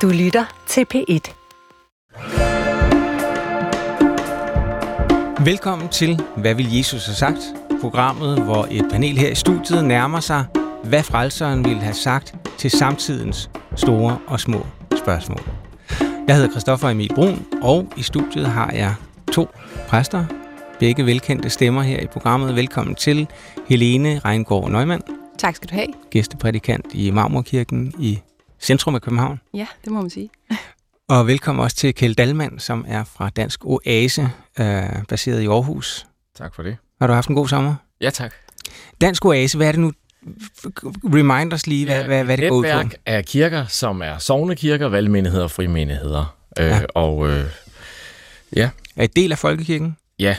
Du lytter til P1. Velkommen til Hvad vil Jesus have sagt? Programmet, hvor et panel her i studiet nærmer sig, hvad frelseren ville have sagt til samtidens store og små spørgsmål. Jeg hedder Christoffer Emil Brun, og i studiet har jeg 2 præster, begge velkendte stemmer her i programmet. Velkommen til Helene Reingård Neumann. Tak skal du have. Gæsteprædikant i Marmorkirken i centrum af København. Ja, det må man sige. Og velkommen også til Kjeld Dahlmann, som er fra Dansk Oase, baseret i Aarhus. Tak for det. Har du haft en god sommer? Ja, tak. Dansk Oase, hvad er det nu? Remind os lige, hvad det går ud på. Netværk af kirker, som er sognekirker, valgmenigheder og frimenigheder. Ja. Er et del af folkekirken? Ja.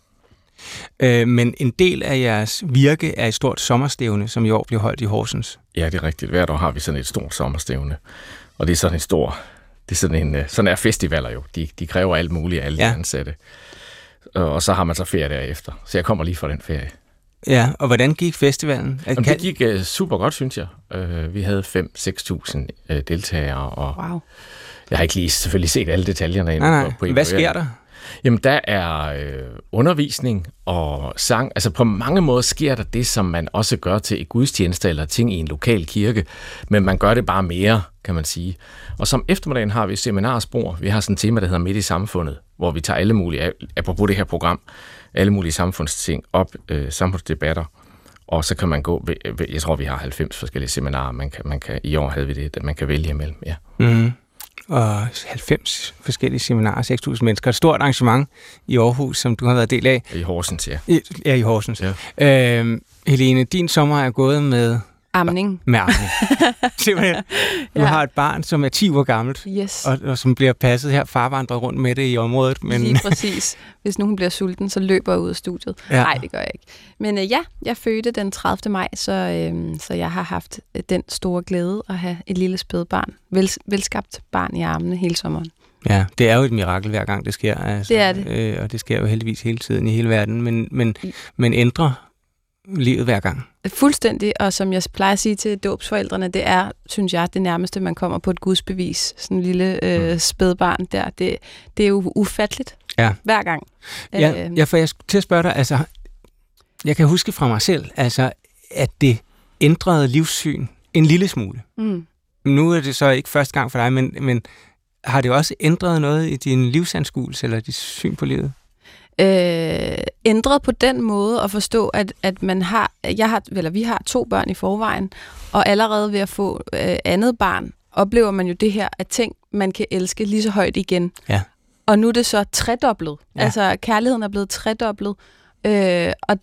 Men en del af jeres virke er et stort sommerstævne, som i år bliver holdt i Horsens. Ja, det er rigtigt. Hvert år har vi sådan et stort sommerstævne. Og det er sådan en stor... sådan er festivaler jo. De kræver alt muligt af alle de ansatte. Og så har man så ferie derefter. Så jeg kommer lige fra den ferie. Ja, og hvordan gik festivalen? Det gik super godt, synes jeg. Vi havde 5-6.000 deltagere. Og wow. Jeg har ikke lige selvfølgelig set alle detaljerne endnu. Nej. Hvad sker der? Jamen, der er undervisning og sang. Altså, på mange måder sker der det, som man også gør til et gudstjeneste eller ting i en lokal kirke, men man gør det bare mere, kan man sige. Og som eftermiddagen har vi et seminarspor. Vi har sådan et tema, der hedder Midt i samfundet, hvor vi tager alle mulige, apropos det her program, alle mulige samfundsting op, samfundsdebatter, og så kan man gå, jeg tror, vi har 90 forskellige seminarer, man kan i år havde vi det, at man kan vælge imellem, ja. Mm-hmm. Og 90 forskellige seminarer, 6.000 mennesker. Et stort arrangement i Aarhus, som du har været del af. I Horsens, ja. I Horsens. Ja. Helene, din sommer er gået med... Amning. Med amning. Simpelthen. Du har et barn, som er 10 år gammelt, yes. og som bliver passet her. Far vandrer rundt med det i området. Men... Lige præcis. Hvis nogen bliver sulten, så løber jeg ud af studiet. Nej, det gør jeg ikke. Men jeg fødte den 30. maj, så jeg har haft den store glæde at have et lille spædbarn. Velskabt barn i armene hele sommeren. Ja, det er jo et mirakel hver gang det sker. Altså, det er det. Og det sker jo heldigvis hele tiden i hele verden, men ændrer livet hver gang. Fuldstændig, og som jeg plejer at sige til dåbsforældrene, det er, synes jeg, det nærmeste, man kommer på et gudsbevis. Sådan en lille spædbarn der. Det er jo ufatteligt hver gang. Ja, for jeg skulle til at spørge dig, altså, jeg kan huske fra mig selv, altså, at det ændrede livssyn en lille smule. Mm. Nu er det så ikke første gang for dig, men har det også ændret noget i din livsanskuelse eller dit syn på livet? Ændret på den måde at forstå, at vi har 2 børn i forvejen, og allerede ved at få andet barn, oplever man jo det her, at ting, man kan elske lige så højt igen. Ja. Og nu er det så tredoblet. Ja. Altså, kærligheden er blevet tredoblet. Og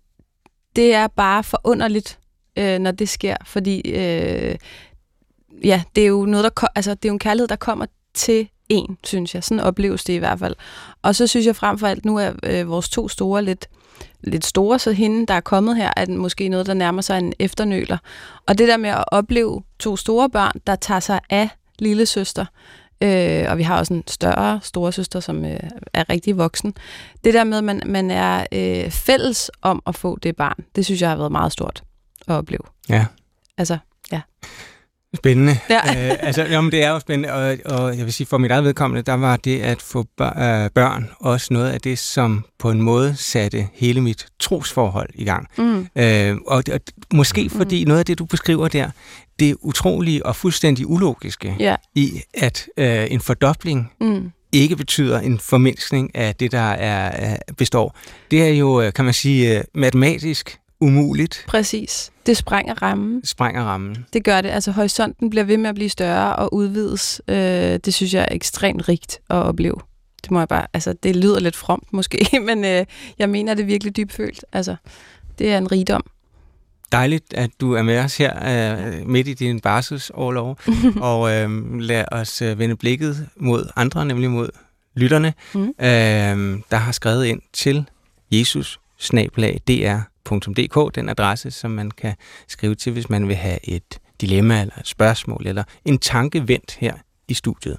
det er bare forunderligt, når det sker, fordi det er jo noget, det er jo en kærlighed, der kommer til en, synes jeg. Sådan opleves det i hvert fald. Og så synes jeg frem for alt, nu er vores 2 store lidt store, så hende, der er kommet her, er måske noget, der nærmer sig en efternøler. Og det der med at opleve 2 store børn, der tager sig af lille søster, og vi har også en større storesøster, som er rigtig voksen. Det der med, at man er fælles om at få det barn, det synes jeg har været meget stort at opleve. Ja. Altså, ja. Spændende. Ja. Men det er jo spændende, og jeg vil sige, for mit eget vedkommende, der var det at få børn også noget af det, som på en måde satte hele mit trosforhold i gang. Mm. Og måske fordi noget af det, du beskriver der, det er utrolige og fuldstændig ulogiske i, at en fordobling ikke betyder en formindskning af det, der består. Det er jo, kan man sige, matematisk umuligt. Præcis. Det sprænger rammen. Det gør det. Altså horisonten bliver ved med at blive større og udvides. Det synes jeg er ekstremt rigt at opleve. Det må jeg bare, altså det lyder lidt fromt måske, men jeg mener det virkelig dybfølt. Altså det er en rigdom. Dejligt, at du er med os her midt i din barselsorlov, og lad os vende blikket mod andre, nemlig mod lytterne, der har skrevet ind til jesus@dr.dk, den adresse, som man kan skrive til, hvis man vil have et dilemma eller et spørgsmål eller en tanke vendt her i studiet.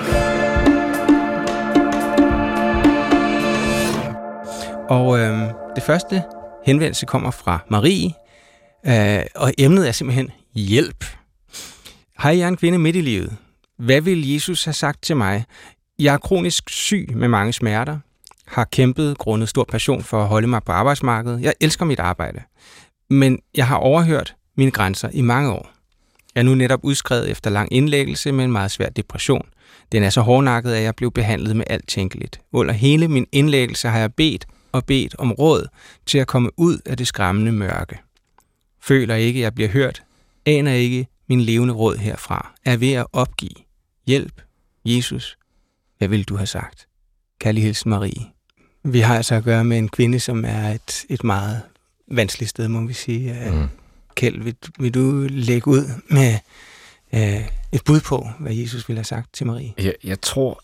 Og det første henvendelse kommer fra Marie, og emnet er simpelthen hjælp. Hej, jeg er en kvinde midt i livet. Hvad vil Jesus have sagt til mig? Jeg er kronisk syg med mange smerter, har kæmpet grundet stor passion for at holde mig på arbejdsmarkedet. Jeg elsker mit arbejde, men jeg har overhørt mine grænser i mange år. Jeg er nu netop udskrevet efter lang indlæggelse med en meget svær depression. Den er så hårdnakket, at jeg blev behandlet med alt tænkeligt. Under hele min indlæggelse har jeg bedt om råd til at komme ud af det skræmmende mørke. Føler ikke, at jeg bliver hørt. Aner ikke min levende råd herfra. Er ved at opgive. Hjælp, Jesus. Hvad vil du have sagt? Kærlig hilsen, Marie. Vi har altså at gøre med en kvinde, som er et meget vanskeligt sted, må vi sige. Kjeld, vil du lægge ud med et bud på, hvad Jesus ville have sagt til Marie? Jeg tror,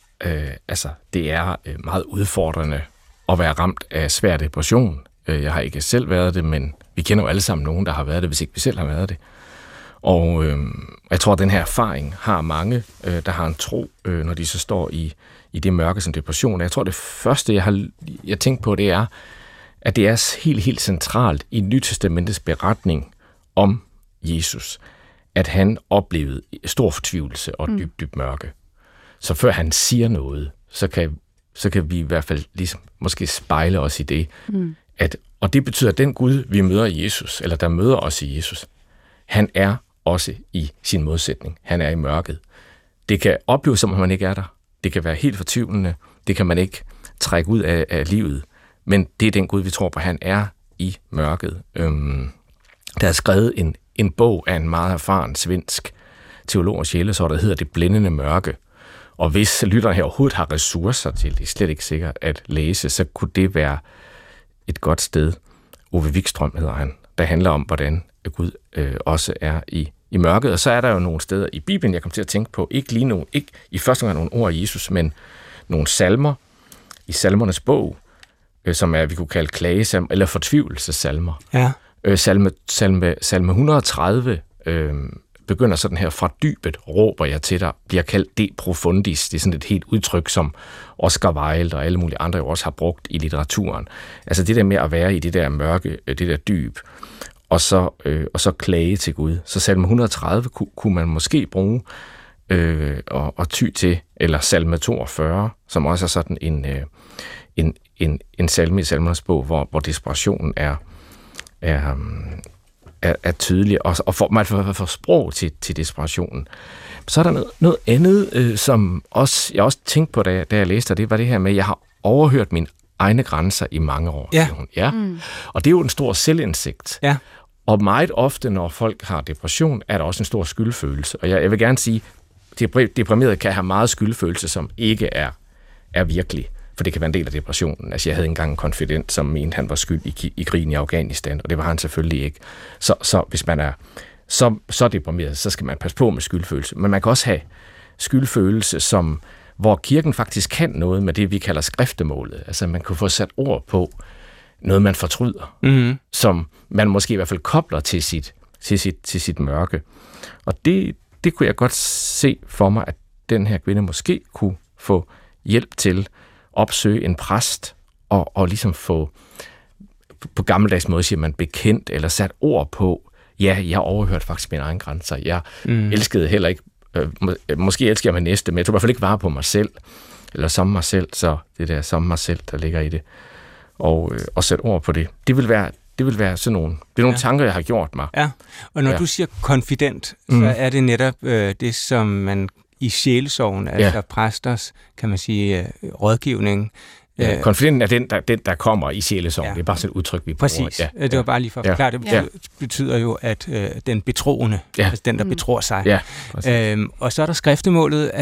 det er meget udfordrende at være ramt af svær depression. Jeg har ikke selv været det, men vi kender jo alle sammen nogen, der har været det, hvis ikke vi selv har været det. Og jeg tror, at den her erfaring har mange, der har en tro, når de så står i det mørke som depression. Jeg tror, det første, jeg tænkt på, det er, at det er helt centralt i Nyt Testamentets beretning om Jesus, at han oplevede stor fortvivlelse og dybt mørke. Så før han siger noget, så kan vi i hvert fald ligesom måske spejle os i det. Og det betyder, at den Gud, vi møder i Jesus, eller der møder os i Jesus, han er også i sin modsætning. Han er i mørket. Det kan opleves, som om man ikke er der. Det kan være helt fortvivlende. Det kan man ikke trække ud af livet. Men det er den Gud, vi tror på. Han er i mørket. Der er skrevet en bog af en meget erfaren svensk teolog og sjælesorter, der hedder Det blændende mørke. Og hvis lytterne her overhovedet har ressourcer til, det er slet ikke sikkert at læse, så kunne det være et godt sted. Ove Wikström hedder han, der handler om, hvordan Gud også er i mørket. Og så er der jo nogle steder i Bibelen, jeg kom til at tænke på, ikke i første gang nogle ord af Jesus, men nogle salmer i salmernes bog, som er, vi kunne kalde klagesalmer, eller fortvivlelsessalmer. Ja. Salme 130 begynder sådan her: fra dybet råber jeg til dig, bliver kaldt de profundis. Det er sådan et helt udtryk, som Oscar Wilde og alle mulige andre jo også har brugt i litteraturen. Altså det der med at være i det der mørke, det der dyb, og så klage til Gud. Så salme 130 kunne man måske bruge og ty til, eller salme 42, som også er sådan en salme i salmernes bog, hvor desperationen er tydelig, og man får sprog til desperationen. Så er der noget andet, som jeg også tænkte på, da jeg læste, og det var det her med, at jeg har overhørt mine egne grænser i mange år. Ja. Ja. Og det er jo en stor selvindsigt. Ja. Og meget ofte, når folk har depression, er der også en stor skyldfølelse. Og jeg vil gerne sige, at deprimerede kan have meget skyldfølelse, som ikke er virkelig. For det kan være en del af depressionen. Altså, jeg havde engang en konfident, som mente, han var skyld i krigen i Afghanistan, og det var han selvfølgelig ikke. Så hvis man er så deprimeret, så skal man passe på med skyldfølelse. Men man kan også have skyldfølelse, hvor kirken faktisk kan noget med det, vi kalder skriftemålet. Altså, man kan få sat ord på noget, man fortryder, som man måske i hvert fald kobler til sit mørke. Og det kunne jeg godt se for mig, at den her kvinde måske kunne få hjælp til opsøge en præst og ligesom få, på gammeldags måde siger man, bekendt eller sat ord på, ja, jeg har overhørt faktisk mine egne grænser. Jeg elskede heller ikke, måske elsker jeg min næste, men jeg tog i hvert fald ikke vare på mig selv, eller som mig selv, så det der som mig selv, der ligger i det, og sætte ord på det. Det vil være sådan nogle, det er nogle tanker, jeg har gjort mig. Ja, og når du siger konfident, så er det netop det, som man i sjælesorgen, altså præsters, kan man sige, rådgivning. Ja, konfidenten er den, der kommer i sjælesorgen. Ja. Det er bare sådan et udtryk, vi bruger. Præcis. Ja. Det var bare lige for at forklare. Det betyder jo, at den betroende, altså den, der betror sig. Ja, og så er der skriftemålet.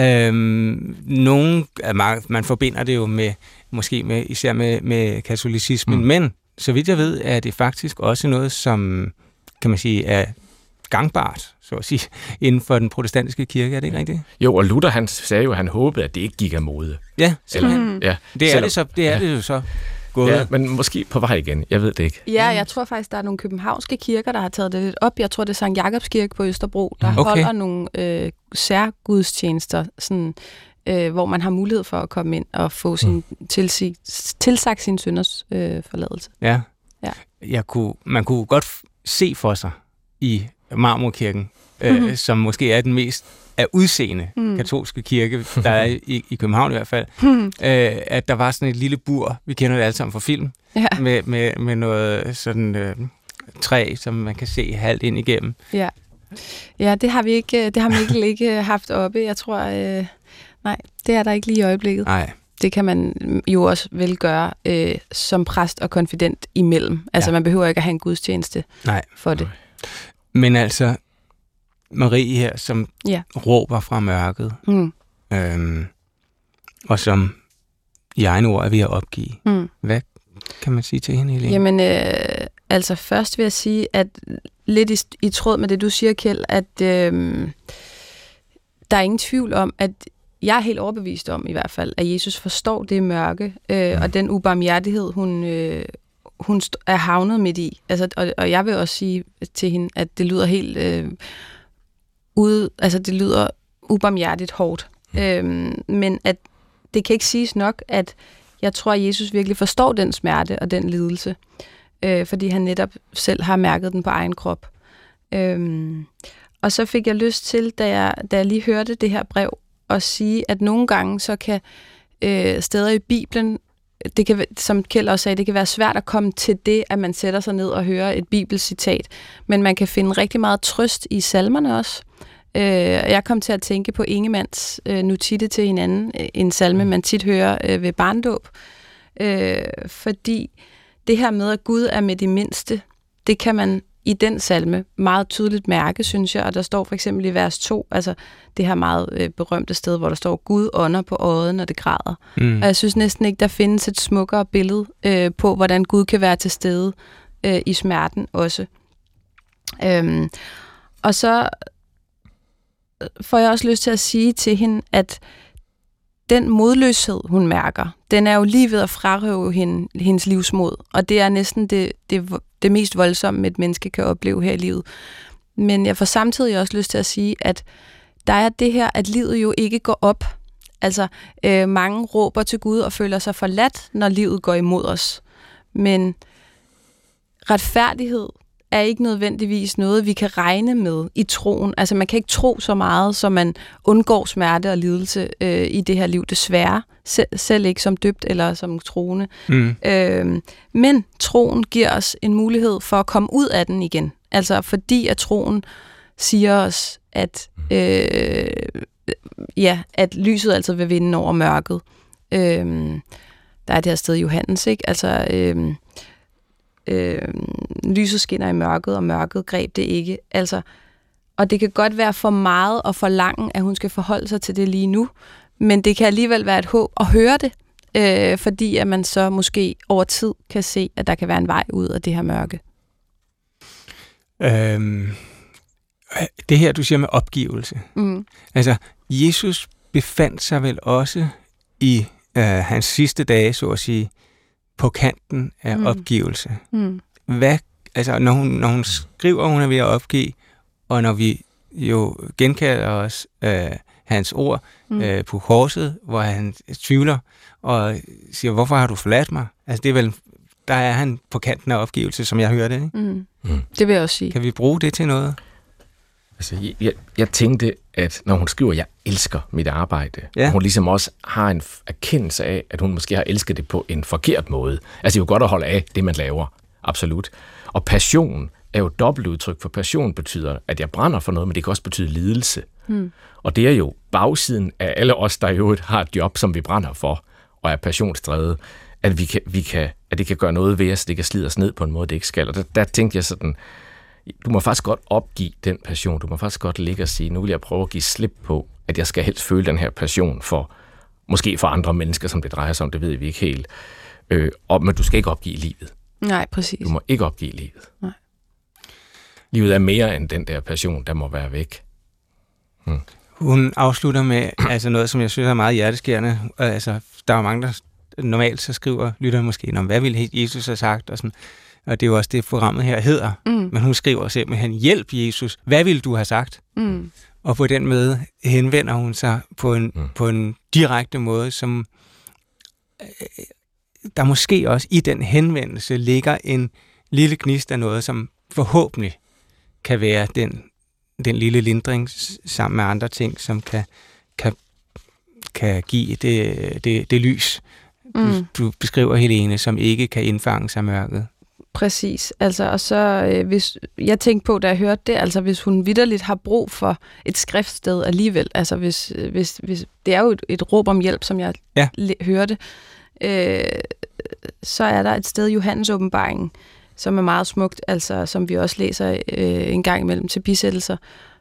Man forbinder det jo især med katolicismen, men så vidt jeg ved, er det faktisk også noget, som, kan man sige, er gangbart, så at sige, inden for den protestantiske kirke. Er det ikke rigtigt? Jo, og Luther, han sagde jo, at han håbede, at det ikke gik af mode. Ja, simpelthen. Ja. Det er det jo så gået. Ja, men måske på vej igen. Jeg ved det ikke. Ja, jeg tror faktisk, der er nogle københavnske kirker, der har taget det lidt op. Jeg tror, det er Sankt Jakobs Kirke på Østerbro, der holder nogle særgudstjenester, sådan, hvor man har mulighed for at komme ind og få sin tilsagt sin synders forladelse. Ja. Man kunne godt se for sig i Marmorkirken, som måske er den mest af udseende katolske kirke, der er i København i hvert fald, at der var sådan et lille bur, vi kender det alle sammen fra film, med noget sådan træ, som man kan se halvt ind igennem. Ja, det har vi ikke haft oppe. Jeg tror, nej, det er der ikke lige i øjeblikket. Nej. Det kan man jo også vel gøre som præst og konfident imellem. Altså man behøver ikke at have en gudstjeneste for det. Men altså, Marie her, som råber fra mørket, og som i egne ord er ved at opgive. Hvad kan man sige til hende, Helene? Jamen, altså først vil jeg sige, at lidt i tråd med det, du siger, Kjeld, at der er ingen tvivl om, at jeg er helt overbevist om i hvert fald, at Jesus forstår det mørke, og den ubarmhjertighed, hun er havnet midt i. Altså, og jeg vil også sige til hende, at det lyder helt det lyder ubarmhjertigt hårdt. Men at det kan ikke siges nok, at jeg tror, at Jesus virkelig forstår den smerte og den lidelse, fordi han netop selv har mærket den på egen krop. Og så fik jeg lyst til, da jeg lige hørte det her brev, at sige, at nogle gange så kan steder i Bibelen, det kan, som Kjeld også sagde, det kan være svært at komme til det, at man sætter sig ned og hører et bibelcitat, men man kan finde rigtig meget trøst i salmerne også. Jeg kom til at tænke på Ingemanns Nu titte til hinanden, en salme, man tit hører ved barndåb, fordi det her med, at Gud er med de mindste, det kan man i den salme meget tydeligt mærke, synes jeg, og der står for eksempel i vers 2, altså det her meget berømte sted, hvor der står, Gud ånder på øjet, når det græder. Og jeg synes næsten ikke, der findes et smukkere billede på, hvordan Gud kan være til stede i smerten også. Og så får jeg også lyst til at sige til hende, at den modløshed, hun mærker, den er jo lige ved at frarøve hendes livsmod, og det er næsten det mest voldsomme, et menneske kan opleve her i livet. Men jeg får samtidig også lyst til at sige, at der er det her, at livet jo ikke går op. Altså, mange råber til Gud og føler sig forladt, når livet går imod os. Men retfærdighed er ikke nødvendigvis noget, vi kan regne med i troen. Altså, man kan ikke tro så meget, så man undgår smerte og lidelse i det her liv, desværre. Selv ikke som døbt eller som troende. Men troen giver os en mulighed for at komme ud af den igen. Altså, fordi at troen siger os, at at lyset altså vil vinde over mørket. Der er det her sted Johannes, ikke? Altså, lyset skinner i mørket, og mørket greb det ikke. Altså, og det kan godt være for meget og for langt, at hun skal forholde sig til det lige nu, men det kan alligevel være et håb at høre det, fordi at man så måske over tid kan se, at der kan være en vej ud af det her mørke. Det her, du siger med opgivelse. Altså, Jesus befandt sig vel også i hans sidste dage, så at sige, på kanten af opgivelse. Hvad, altså, når hun skriver, hun er ved at opgive, og når vi jo genkalder os hans ord på korset, hvor han tvivler og siger, hvorfor har du forladt mig? Altså, det er vel, der er han på kanten af opgivelse, som jeg hørte, ikke? Det vil jeg også sige. Kan vi bruge det til noget? Altså, jeg tænkte, at når hun skriver, jeg elsker mit arbejde, hun ligesom også har en erkendelse af, at hun måske har elsket det på en forkert måde. Altså, det er jo godt at holde af det, man laver. Absolut. Og passion er jo dobbelt udtryk, for passion betyder, at jeg brænder for noget, men det kan også betyde lidelse. Og det er jo bagsiden af alle os, der i øvrigt har et job, som vi brænder for, og er passionsdrevet, at at det kan gøre noget ved os, det kan slide os ned på en måde, det ikke skal. Og der tænkte jeg sådan, du må faktisk godt opgive den passion. Du må faktisk godt ligge og sige, nu vil jeg prøve at give slip på, at jeg skal helst føle den her passion for, måske for andre mennesker, som det drejer sig om, det ved vi ikke helt. Men du skal ikke opgive livet. Nej, præcis. Du må ikke opgive livet. Nej. Livet er mere end den der passion, der må være væk. Hun afslutter med altså noget, som jeg synes er meget hjerteskærende. Altså, der er mange, der normalt så lytter måske om, hvad ville Jesus have sagt, og sådan. Og det er jo også det, programmet her hedder. Men hun skriver simpelthen, hjælp Jesus, hvad ville du have sagt? Og på den måde henvender hun sig på en direkte måde, som der måske også i den henvendelse ligger en lille gnist af noget, som forhåbentlig kan være den den lille lindring sammen med andre ting, som kan give det lys, du beskriver, Helene, som ikke kan indfange sig mørket. Præcis. Altså, og så hvis jeg tænkte på, da jeg hørte det, altså hvis hun vitterligt har brug for et skriftsted alligevel, altså hvis det er jo et råb om hjælp, som jeg hørte, så er der et sted, Johannes Åbenbaringen, som er meget smukt, altså som vi også læser en gang imellem til bisættelser,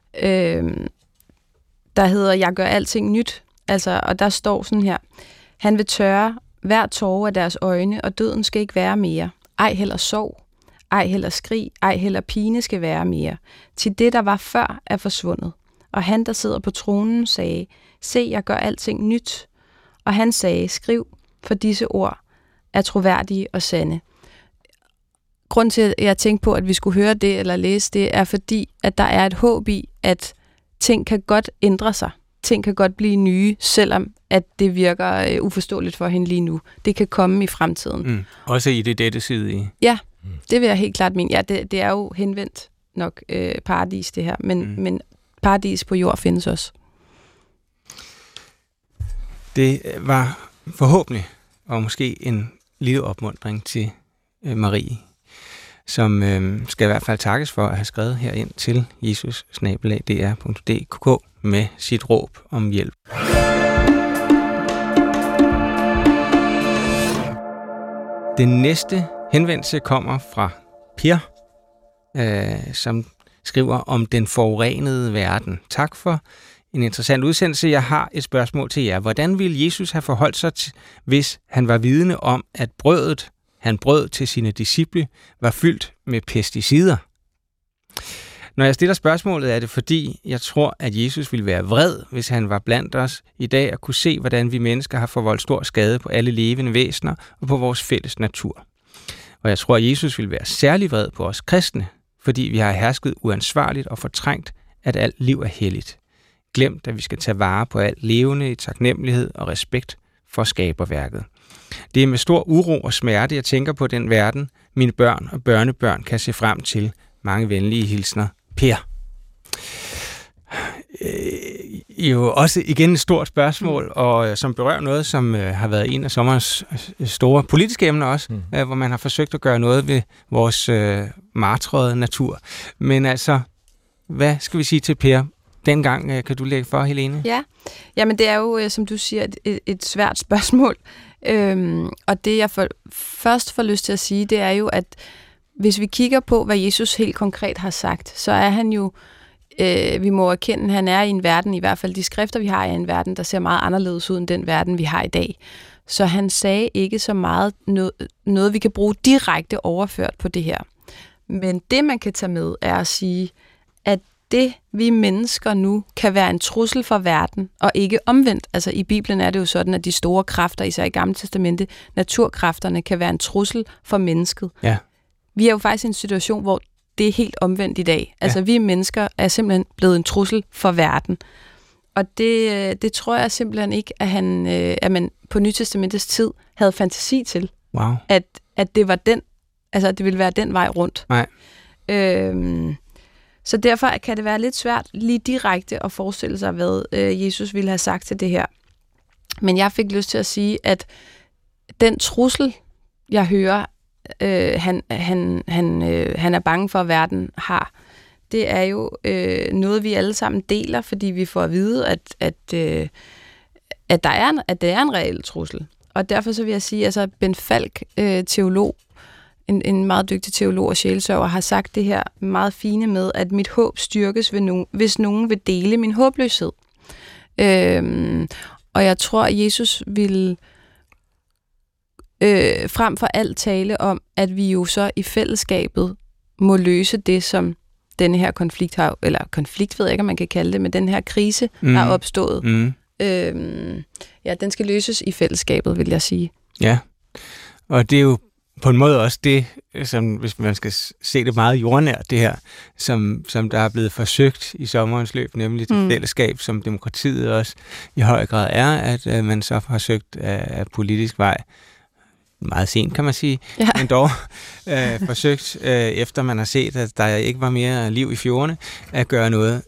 der hedder, jeg gør alting nyt, altså, og der står sådan her, han vil tørre hver tåre af deres øjne, og døden skal ikke være mere. Ej heller sorg, ej heller skrig, ej heller pine skal være mere. Til det, der var før, er forsvundet. Og han, der sidder på tronen, sagde, se, jeg gør alting nyt. Og han sagde, skriv, for disse ord er troværdige og sande. Grunden til, at jeg tænkte på, at vi skulle høre det eller læse det, er fordi, at der er et håb i, at ting kan godt ændre sig. Ting kan godt blive nye, selvom at det virker uforståeligt for hende lige nu. Det kan komme i fremtiden. Også i dette side i. Ja, det vil jeg helt klart mene. Ja, det er jo henvendt nok paradis, det her. Men paradis på jord findes også. Det var forhåbentlig, og måske en lille opmuntring til Marie, som skal i hvert fald takkes for at have skrevet herind til jesus@dr.dk med sit råb om hjælp. Den næste henvendelse kommer fra Per, som skriver om den forurenede verden. Tak for en interessant udsendelse. Jeg har et spørgsmål til jer. Hvordan ville Jesus have forholdt sig, hvis han var vidende om, at brødet, han brød til sine disciple, var fyldt med pesticider? Når jeg stiller spørgsmålet, er det fordi, jeg tror, at Jesus ville være vred, hvis han var blandt os i dag og kunne se, hvordan vi mennesker har forvoldt stor skade på alle levende væsener og på vores fælles natur. Og jeg tror, at Jesus ville være særlig vred på os kristne, fordi vi har hersket uansvarligt og fortrængt, at alt liv er helligt. Glemt, at vi skal tage vare på alt levende i taknemmelighed og respekt for skaberværket. Det er med stor uro og smerte, jeg tænker på den verden, mine børn og børnebørn kan se frem til. Mange venlige hilsner. Per. Jo også igen et stort spørgsmål, og som berører noget, som har været en af sommerens store politiske emner også, hvor man har forsøgt at gøre noget ved vores martrede natur. Men altså, hvad skal vi sige til Per? Dengang kan du lægge for, Helene? Ja, jamen det er jo, som du siger, et svært spørgsmål. Og det jeg først får lyst til at sige, det er jo, at hvis vi kigger på, hvad Jesus helt konkret har sagt, så er han jo, vi må erkende, at han er i en verden, i hvert fald de skrifter, vi har, er en verden, der ser meget anderledes ud end den verden, vi har i dag. Så han sagde ikke så meget noget, vi kan bruge direkte overført på det her. Men det, man kan tage med, er at sige, at det, vi mennesker nu, kan være en trussel for verden, og ikke omvendt. Altså i Bibelen er det jo sådan, at de store kræfter, især i Gamle Testamente, naturkræfterne, kan være en trussel for mennesket. Ja. Vi er jo faktisk i en situation, hvor det er helt omvendt i dag. Altså vi mennesker er simpelthen blevet en trussel for verden. Og det tror jeg simpelthen ikke, at man på Nytestamentets tid havde fantasi til. Wow. At det var den, altså at det ville være den vej rundt. Nej. Så derfor kan det være lidt svært lige direkte at forestille sig, hvad Jesus ville have sagt til det her. Men jeg fik lyst til at sige, at den trussel, jeg hører, han er bange for, at verden har, det er jo noget, vi alle sammen deler, fordi vi får at vide, at det er en reel trussel. Og derfor så vil jeg sige, altså Ben Falk, teolog, en meget dygtig teolog og sjælesørger, har sagt det her meget fine med, at mit håb styrkes, hvis nogen vil dele min håbløshed. Og jeg tror, at Jesus vil frem for alt tale om, at vi jo så i fællesskabet må løse det, som denne her konflikt har, eller konflikt ved jeg ikke, om man kan kalde det, men den her krise, der er opstået. Den skal løses i fællesskabet, vil jeg sige. Ja, og det er jo på en måde også det, som, hvis man skal se det meget jordnært, det her, som der er blevet forsøgt i sommerens løb, nemlig det fællesskab, som demokratiet også i høj grad er, at man så har søgt af politisk vej meget sent, kan man sige, men dog forsøgt, efter man har set, at der ikke var mere liv i fjordene, at gøre noget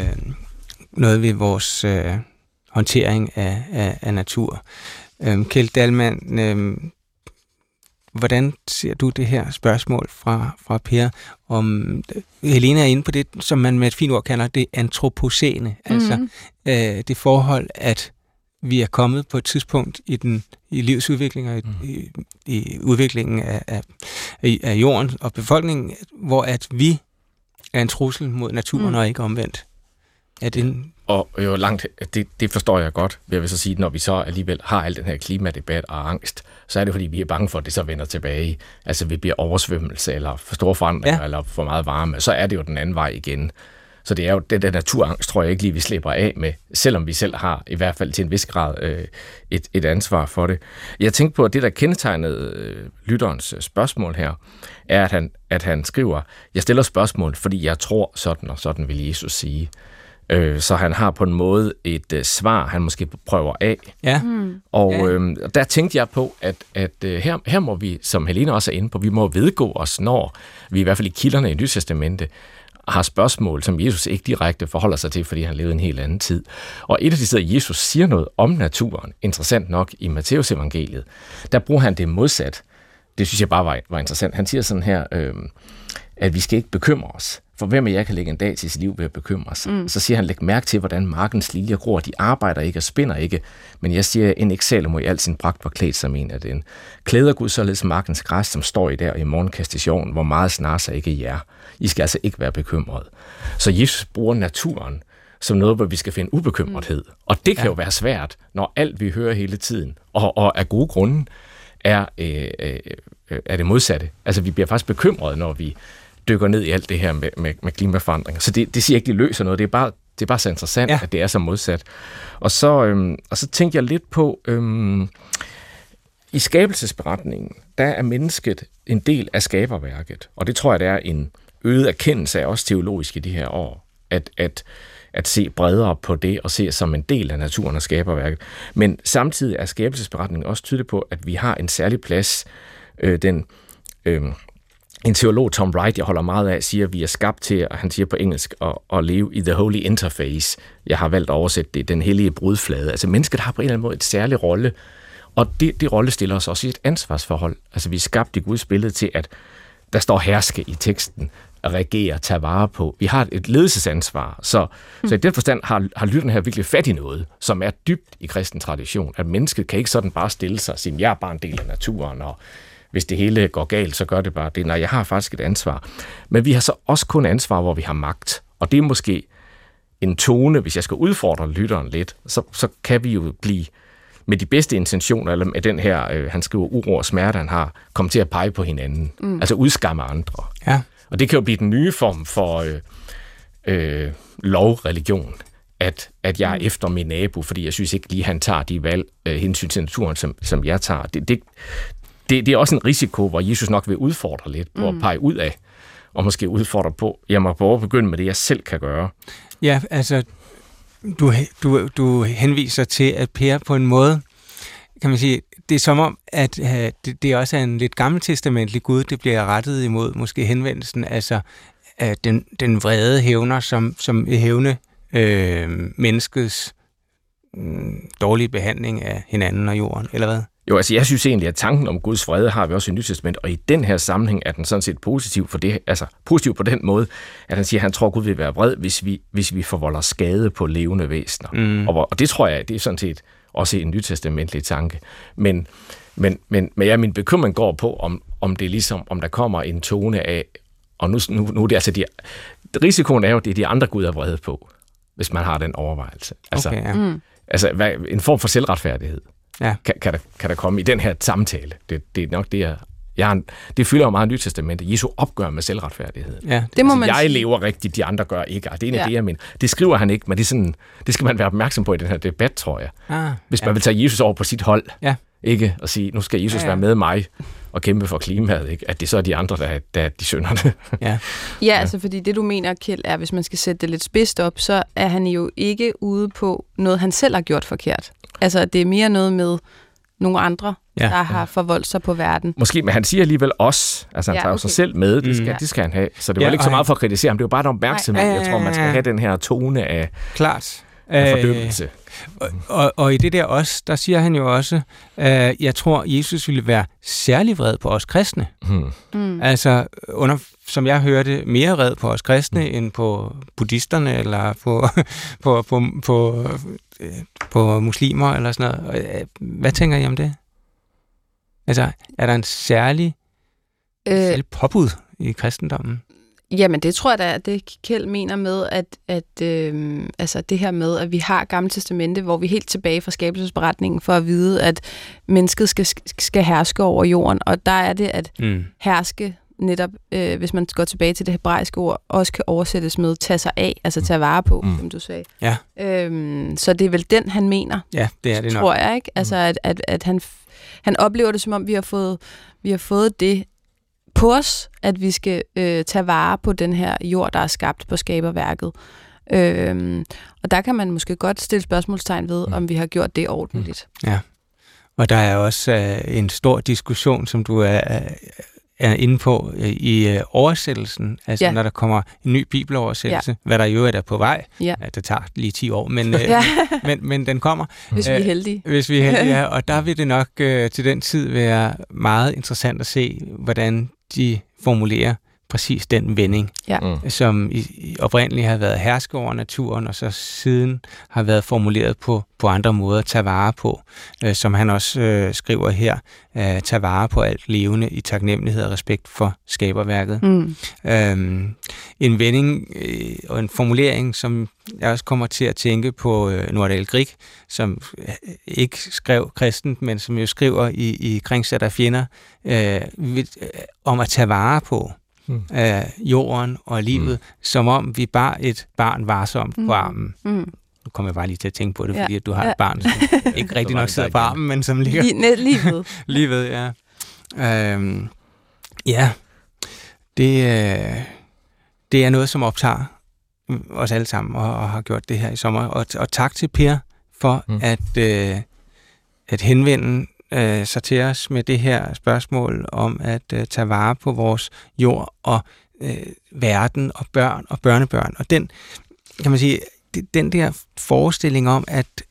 ved vores håndtering af natur. Kjeld Dalman, hvordan ser du det her spørgsmål fra Per? Om Helene er inde på det, som man med et fint ord kalder det antropocene, altså det forhold, at vi er kommet på et tidspunkt i livets udvikling og i udviklingen af jorden og befolkningen, hvor at vi er en trussel mod naturen og ikke omvendt. Er det Og jo langt, det forstår jeg godt, jeg vil så sige, når vi så alligevel har al den her klimadebat og angst, så er det fordi, vi er bange for, at det så vender tilbage. Altså vi bliver oversvømmelse, eller for store forandringer, eller for meget varme, så er det jo den anden vej igen. Så det er jo den der naturangst, tror jeg ikke lige, vi slipper af med, selvom vi selv har, i hvert fald til en vis grad, et ansvar for det. Jeg tænkte på, at det, der kendetegnede lytterens spørgsmål her, er, at han skriver, jeg stiller spørgsmål, fordi jeg tror sådan og sådan, vil Jesus sige. Så han har på en måde et svar, han måske prøver af. Ja. Og der tænkte jeg på, at her må vi, som Helene også er inde på, vi må vedgå os, når vi i hvert fald i kilderne i Nyt Testamente har spørgsmål, som Jesus ikke direkte forholder sig til, fordi han levede en helt anden tid. Og et af de steder, Jesus siger noget om naturen, interessant nok i Matteus evangeliet, der bruger han det modsat. Det synes jeg bare var interessant. Han siger sådan her, at vi skal ikke bekymre os. For hvem af jer kan lægge en dag til sit liv ved at bekymre sig? Så siger han, læg mærke til, hvordan markens liljer gror. De arbejder ikke og spinder ikke. Men jeg siger, en ikke Salomo i al sin pragt var klædt som en af den. Klæder Gud således markens græs, som står i der og i morgen kastes i jorden, hvor meget snarer sig ikke jer. I skal altså ikke være bekymret. Så Jesus bruger naturen som noget, hvor vi skal finde ubekymrethed. Og det kan jo være svært, når alt vi hører hele tiden, og af gode grunde, er det modsatte. Altså vi bliver faktisk bekymrede, når vi dykker ned i alt det her med klimaforandringer. Så det siger ikke, de løser noget. Det er bare så interessant, at det er så modsat. Og så tænkte jeg lidt på, i skabelsesberetningen, der er mennesket en del af skaberværket. Og det tror jeg, det er en øget erkendelse af os teologisk i de her år. At se bredere på det og se som en del af naturen og skaberværket. Men samtidig er skabelsesberetningen også tydelig på, at vi har en særlig plads. En teolog, Tom Wright, jeg holder meget af, siger, at vi er skabt til, og han siger på engelsk, at leve i the holy interface. Jeg har valgt at oversætte det, den hellige brudflade. Altså mennesket har på en eller anden måde et særlig rolle, og det rolle stiller os også i et ansvarsforhold. Altså vi er skabt i Guds billede til, at der står herske i teksten, at regere, tage vare på. Vi har et ledelsesansvar, så i den forstand har lytterne her virkelig fat i noget, som er dybt i kristen tradition, at mennesket kan ikke sådan bare stille sig og sige, jeg er bare en del af naturen, og hvis det hele går galt, så gør det bare det. Nej, jeg har faktisk et ansvar. Men vi har så også kun ansvar, hvor vi har magt. Og det er måske en tone, hvis jeg skal udfordre lytteren lidt, så kan vi jo blive med de bedste intentioner, eller med den her, han skriver, uro og smerte, han har, komme til at pege på hinanden. Altså udskamme andre. Ja. Og det kan jo blive den nye form for lovreligion, at jeg er efter min nabo, fordi jeg synes ikke lige, han tager de valg hensyn til naturen, som jeg tager. Det er også en risiko, hvor Jesus nok vil udfordre lidt på at pege ud af, og måske udfordre på, jeg må bare begynde med det, jeg selv kan gøre. Ja, altså, du henviser til, at Per på en måde, kan man sige, det er som om, at det også er en lidt gammeltestamentlig Gud, det bliver rettet imod, måske henvendelsen, altså den vrede hævner, som hævne menneskets dårlige behandling af hinanden og jorden, eller hvad? Jo, altså jeg synes egentlig, at tanken om Guds vrede har vi også i Nyt Testament, og i den her sammenhæng er den sådan set positiv for det, altså positiv på den måde, at han siger, at han tror, at Gud vil være vred, hvis vi forvolder skade på levende væsener. Og det tror jeg, det er sådan set også en nytestamentlig tanke. Men min bekymring går på, om det er ligesom, om der kommer en tone af, og nu er det altså, risikoen er jo, det er de andre Gud er vrede på, hvis man har den overvejelse. Altså, okay, ja. Altså en form for selvretfærdighed. Ja. Kan der komme i den her samtale. Det er nok det, det fylder jo meget Nyt Testamentet. Jesu opgør med selvretfærdigheden. Ja, det må man jeg lever rigtigt, de andre gør ikke. Og det er en af det, jeg mener. Det skriver han ikke, men det er sådan, det skal man være opmærksom på i den her debat, tror jeg. Hvis man vil tage Jesus over på sit hold, ikke? Og sige, nu skal Jesus være med mig og kæmpe for klimaet, ikke? At det så er de andre, der er de synderne. Ja, altså fordi det, du mener, Kjeld, er, hvis man skal sætte det lidt spidst op, så er han jo ikke ude på noget, han selv har gjort forkert. Altså, det er mere noget med nogle andre, der har forvoldt sig på verden. Måske, men han siger alligevel os. Altså han tager jo sig selv med. Det skal han have. Så det var ikke så meget for at kritisere ham. Det var bare en opmærksomhed. Jeg tror, man skal have den her tone af, klart. Af fordømmelse. Og i det der også, der siger han jo også, jeg tror, Jesus ville være særlig vred på os kristne. Altså, som jeg hørte, mere vred på os kristne end på buddhisterne eller på muslimer eller sådan noget. Hvad tænker I om det? Altså, er der en særlig påbud i kristendommen? Jamen, det tror jeg da, at det Kjeld mener med, altså det her med, at vi har Gamle Testamente, hvor vi er helt tilbage fra skabelsesberetningen for at vide, at mennesket skal herske over jorden, og der er det, at herske netop, hvis man går tilbage til det hebraiske ord, også kan oversættes med tage sig af, altså tage vare på, som du sagde. Ja. Så det er vel den, han mener. Ja, det er det nok. Tror jeg, ikke? Altså, at han oplever det, som om vi har fået det på os, at vi skal tage vare på den her jord, der er skabt på skaberværket. Og der kan man måske godt stille spørgsmålstegn ved, om vi har gjort det ordentligt. Ja, og der er også en stor diskussion, som du er inde på i oversættelsen, altså når der kommer en ny bibeloversættelse, hvad der i øvrigt er på vej. Det tager lige 10 år, men den kommer. Hvis vi er heldige. Hvis vi er heldige, ja. Og der vil det nok til den tid være meget interessant at se, hvordan de formulerer præcis den vending, som oprindeligt har været herske over naturen, og så siden har været formuleret på andre måder at tage vare på, som han også skriver her, tage vare på alt levende i taknemmelighed og respekt for skaberværket. En vending og en formulering, som jeg også kommer til at tænke på Nordahl Grieg, som ikke skrev kristent, men som jo skriver i Kringsat af fjender, om at tage vare på jorden og livet, som om vi bar et barn varsomt på armen. Nu kommer jeg bare lige til at tænke på det, fordi at du har et barn, som ikke rigtig nok sidder på armen, men som ligger... Livet, ja. Det er noget, som optager os alle sammen, og har gjort det her i sommer. Og tak til Per for at henvende sig til os med det her spørgsmål om at tage vare på vores jord og verden og børn og børnebørn. Og den, kan man sige, den der forestilling om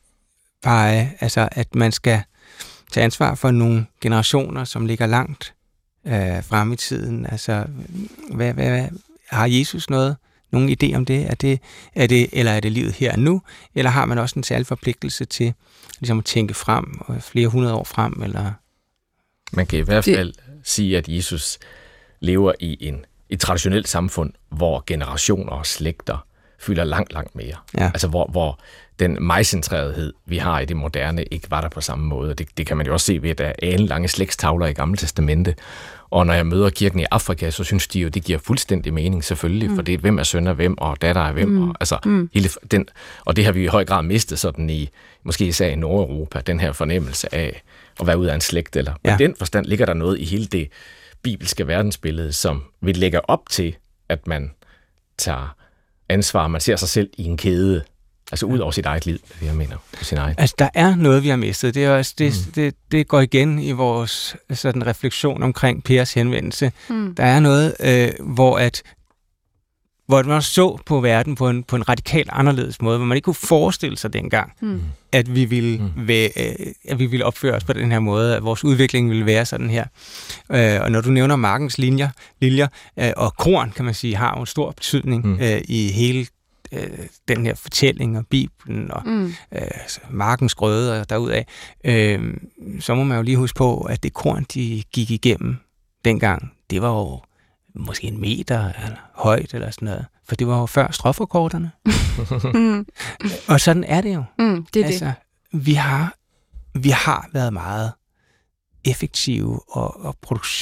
at man skal tage ansvar for nogle generationer, som ligger langt frem i tiden. Altså, hvad har Jesus nogen idé om det? Eller er det livet her og nu? Eller har man også en særlig forpligtelse til ligesom at tænke frem, flere 100 år frem? Eller? Man kan i hvert fald sige, at Jesus lever i et traditionelt samfund, hvor generationer og slægter fylder langt mere. Ja. Altså hvor den mig-centrerethed, vi har i det moderne, ikke var der på samme måde. Det kan man jo også se ved, at der er alenlange slægtstavler i Gamle Testamente. Og når jeg møder kirken i Afrika, så synes de jo, det giver fuldstændig mening, selvfølgelig, for det er, hvem er søn af hvem, og datter af hvem. Og det har vi i høj grad mistet sådan i, måske især i Nordeuropa, den her fornemmelse af at være ud af en slægt. Eller på den forstand ligger der noget i hele det bibelske verdensbillede, som vi lægger op til, at man tager ansvar, man ser sig selv i en kæde, altså ud over sit eget liv, det jeg mener, på sin egen. Altså, der er noget, vi har mistet. Det er også det går igen i vores sådan refleksion omkring Pers henvendelse. Der er noget, hvor man så på verden på en radikalt anderledes måde, hvor man ikke kunne forestille sig dengang, at vi ville opføre os på den her måde, at vores udvikling ville være sådan her. Og når du nævner markens liljer og korn, kan man sige, har jo en stor betydning i hele den her fortælling og Bibelen og markens grøde og derudaf, så må man jo lige huske på, at det korn, de gik igennem dengang, det var jo måske 1 meter eller højt eller sådan noget, for det var jo før stråforkorterne. Og sådan er det jo. Det. Vi har været meget effektive og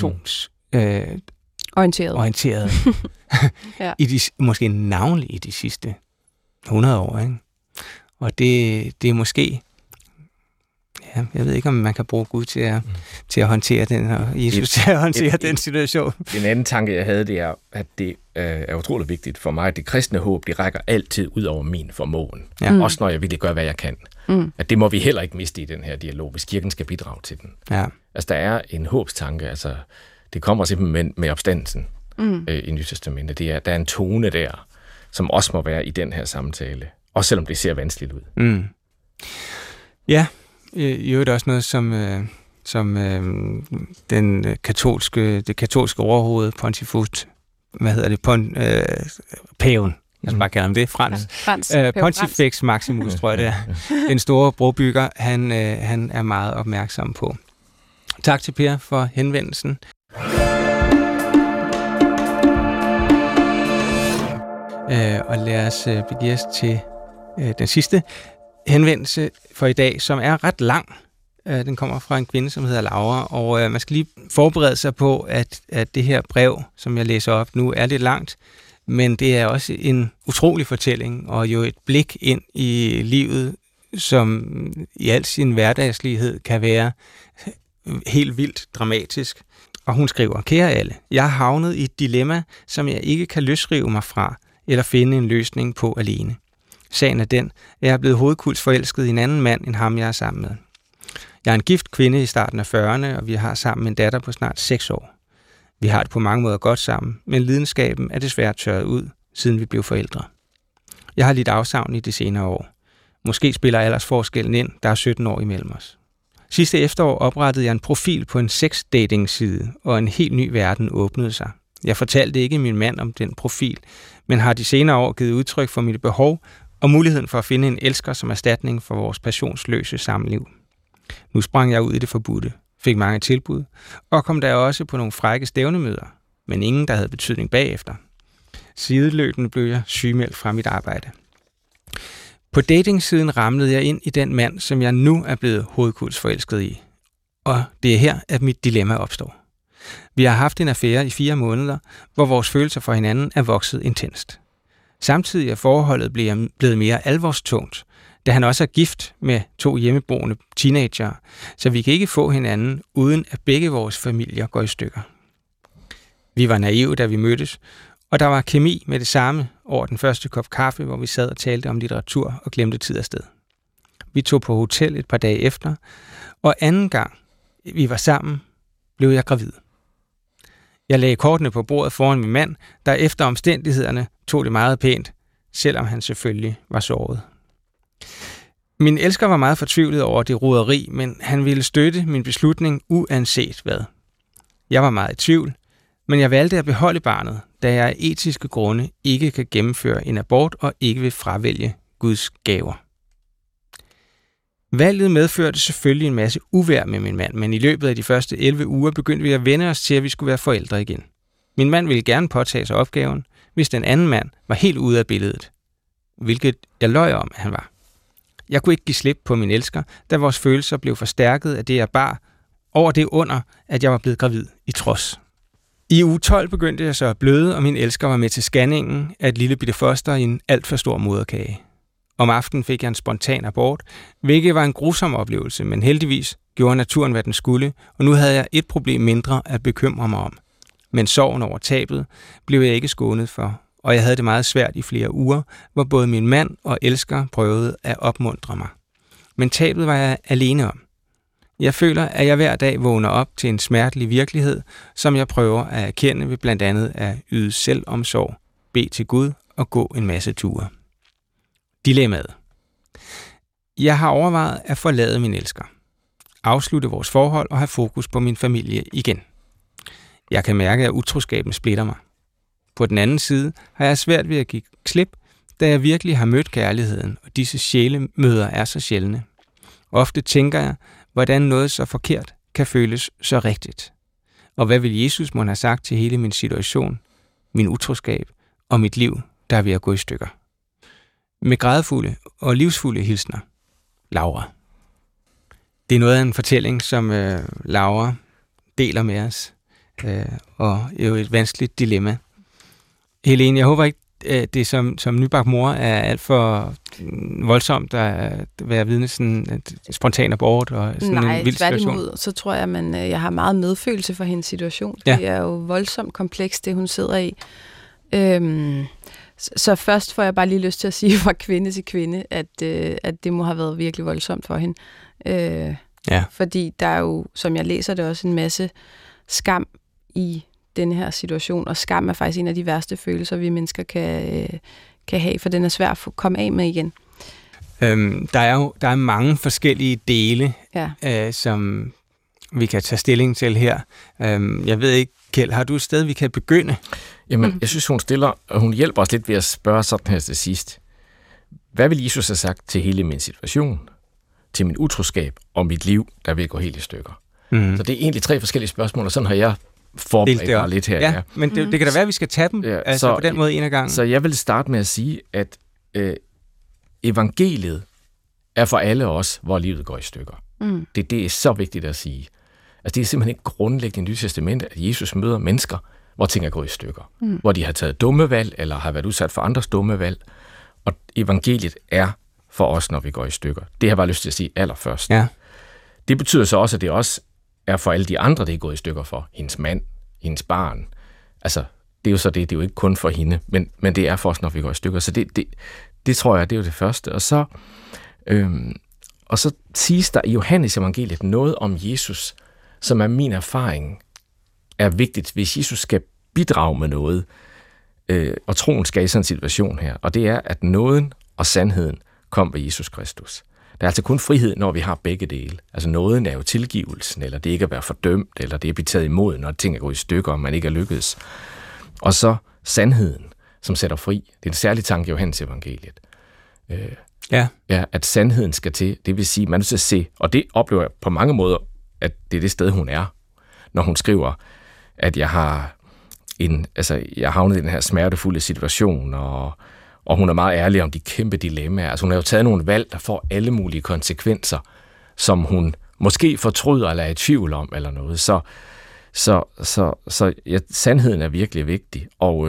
produktionsorienterede. Måske navnlig i de sidste 100 år, ikke? Og det er måske Ja, jeg ved ikke, om man kan bruge Gud til at håndtere den, og Jesus til at håndtere den situation. En anden tanke, jeg havde, det er, at det er utroligt vigtigt for mig, at det kristne håb, det rækker altid ud over min formåen. Ja. Også når jeg vil gøre, hvad jeg kan. At det må vi heller ikke miste i den her dialog, hvis kirken skal bidrage til den. Ja. Altså, der er en håbstanke, altså, det kommer simpelthen med opstandelsen i Nye Testamentet. Der er en tone der, som også må være i den her samtale, også selvom det ser vanskeligt ud. Ja, i øvrigt også noget, som det katolske overhoved, Pontifut, paven, jeg skal bare kalde ham det, Frans Pontifex Maximus, tror jeg det er, den store brobygger, han er meget opmærksom på. Tak til Per for henvendelsen. Og lad os begive os til den sidste henvendelse for i dag, som er ret lang. Den kommer fra en kvinde, som hedder Laura, og man skal lige forberede sig på, at det her brev, som jeg læser op nu, er lidt langt, men det er også en utrolig fortælling, og jo et blik ind i livet, som i al sin hverdagslighed kan være helt vildt dramatisk. Og hun skriver: Kære alle, jeg har havnet i et dilemma, som jeg ikke kan løsrive mig fra, eller finde en løsning på alene. Sagen er den, at jeg er blevet hovedkuldsforelsket i en anden mand, end ham jeg er sammen med. Jeg er en gift kvinde i starten af 40'erne, og vi har sammen en datter på snart 6 år. Vi har det på mange måder godt sammen, men lidenskaben er desværre tørret ud, siden vi blev forældre. Jeg har lidt afsavn i de senere år. Måske spiller aldersforskellen ind, der er 17 år imellem os. Sidste efterår oprettede jeg en profil på en sex-dating-side, og en helt ny verden åbnede sig. Jeg fortalte ikke min mand om den profil, men har de senere år givet udtryk for mit behov og muligheden for at finde en elsker som erstatning for vores passionsløse samliv. Nu sprang jeg ud i det forbudte, fik mange tilbud, og kom der også på nogle frække stævnemøder, men ingen, der havde betydning bagefter. Sideløbende blev jeg sygemeldt fra mit arbejde. På datingsiden ramlede jeg ind i den mand, som jeg nu er blevet hovedkuldsforelsket i. Og det er her, at mit dilemma opstår. Vi har haft en affære i 4 måneder, hvor vores følelser for hinanden er vokset intenst. Samtidig er forholdet blevet mere alvorstungt, da han også er gift med 2 hjemmeboende teenagere, så vi kan ikke få hinanden, uden at begge vores familier går i stykker. Vi var naive, da vi mødtes, og der var kemi med det samme over den første kop kaffe, hvor vi sad og talte om litteratur og glemte tid og sted. Vi tog på hotel et par dage efter, og anden gang vi var sammen, blev jeg gravid. Jeg lagde kortene på bordet foran min mand, der efter omstændighederne tog det meget pænt, selvom han selvfølgelig var såret. Min elsker var meget fortvivlet over det roderi, men han ville støtte min beslutning uanset hvad. Jeg var meget i tvivl, men jeg valgte at beholde barnet, da jeg af etiske grunde ikke kan gennemføre en abort og ikke vil fravælge Guds gaver. Valget medførte selvfølgelig en masse uvejr med min mand, men i løbet af de første 11 uger begyndte vi at vende os til, at vi skulle være forældre igen. Min mand ville gerne påtage sig opgaven, hvis den anden mand var helt ude af billedet, hvilket jeg løj om, at han var. Jeg kunne ikke give slip på min elsker, da vores følelser blev forstærket af det, jeg bar, over det under, at jeg var blevet gravid i trods. I uge 12 begyndte jeg så at bløde, og min elsker var med til scanningen af et lille bitte foster i en alt for stor moderkage. Om aftenen fik jeg en spontan abort, hvilket var en grusom oplevelse, men heldigvis gjorde naturen, hvad den skulle, og nu havde jeg et problem mindre at bekymre mig om. Men sorgen over tabet blev jeg ikke skånet for, og jeg havde det meget svært i flere uger, hvor både min mand og elsker prøvede at opmuntre mig. Men tabet var jeg alene om. Jeg føler, at jeg hver dag vågner op til en smertelig virkelighed, som jeg prøver at erkende ved blandt andet at yde selvomsorg, bede til Gud og gå en masse ture. Dilemmaet. Jeg har overvejet at forlade min elsker, afslutte vores forhold og have fokus på min familie igen. Jeg kan mærke, at utroskaben splitter mig. På den anden side har jeg svært ved at give slip, da jeg virkelig har mødt kærligheden, og disse sjælemøder er så sjældne. Ofte tænker jeg, hvordan noget så forkert kan føles så rigtigt. Og hvad vil Jesus måtte have sagt til hele min situation, min utroskab og mit liv, der er ved at gå i stykker? Med grædefulde og livsfulde hilsner. Laura. Det er noget af en fortælling, som Laura deler med os, og jo et vanskeligt dilemma. Helene, jeg håber ikke, det som nybagt mor er alt for voldsomt at være vidne sådan spontan abort og sådan en vild situation? Nej, så tror jeg, jeg har meget medfølelse for hendes situation. Ja. Det er jo voldsomt komplekst, det hun sidder i. Så først får jeg bare lige lyst til at sige fra kvinde til kvinde, at det må have været virkelig voldsomt for hende. Fordi der er jo, som jeg læser det, også en masse skam i den her situation, og skam er faktisk en af de værste følelser, vi mennesker kan have, for den er svær at komme af med igen. Der er mange forskellige dele, som vi kan tage stilling til her. Jeg ved ikke, Kjeld, har du et sted, vi kan begynde? Jamen, jeg synes, hun hjælper os lidt ved at spørge sådan her til sidst. Hvad vil Jesus have sagt til hele min situation, til min utroskab og mit liv, der vil gå helt i stykker? Så det er egentlig 3 forskellige spørgsmål, og sådan har jeg forberedt mig lidt her. Ja, men det kan da være, at vi skal tage dem på den måde en af gangen. Så jeg vil starte med at sige, at evangeliet er for alle os, hvor livet går i stykker. Det er så vigtigt at sige. Altså, det er simpelthen ikke grundlæggende i Nye Testamente, at Jesus møder mennesker, hvor ting er gået i stykker. Hvor de har taget dumme valg, eller har været udsat for andres dumme valg. Og evangeliet er for os, når vi går i stykker. Det har jeg bare lyst til at sige allerførst. Ja. Det betyder så også, at det også er for alle de andre, det er gået i stykker for. Hendes mand, hendes barn. Altså, det er jo så det er jo ikke kun for hende, men det er for os, når vi går i stykker. Så det tror jeg, det er jo det første. Og så siges der i Johannes evangeliet noget om Jesus, som er min erfaring, er vigtigt, hvis Jesus skal bidrage med noget, og troen skal i sådan en situation her. Og det er, at nåden og sandheden kom ved Jesus Kristus. Der er altså kun frihed, når vi har begge dele. Altså nåden er jo tilgivelsen, eller det ikke at være fordømt, eller det at blive taget imod, når ting er gået i stykker, og man ikke er lykkedes. Og så sandheden, som sætter fri. Det er en særlig tanke i Johannes evangeliet. At sandheden skal til, det vil sige, man er nødt til at se, og det oplever jeg på mange måder, at det er det sted, hun er, når hun skriver, at jeg har havnet i den her smertefulde situation, og hun er meget ærlig om de kæmpe dilemmaer. Altså hun har jo taget nogle valg, der får alle mulige konsekvenser, som hun måske fortryder eller er i tvivl om, eller noget. Så sandheden er virkelig vigtig, og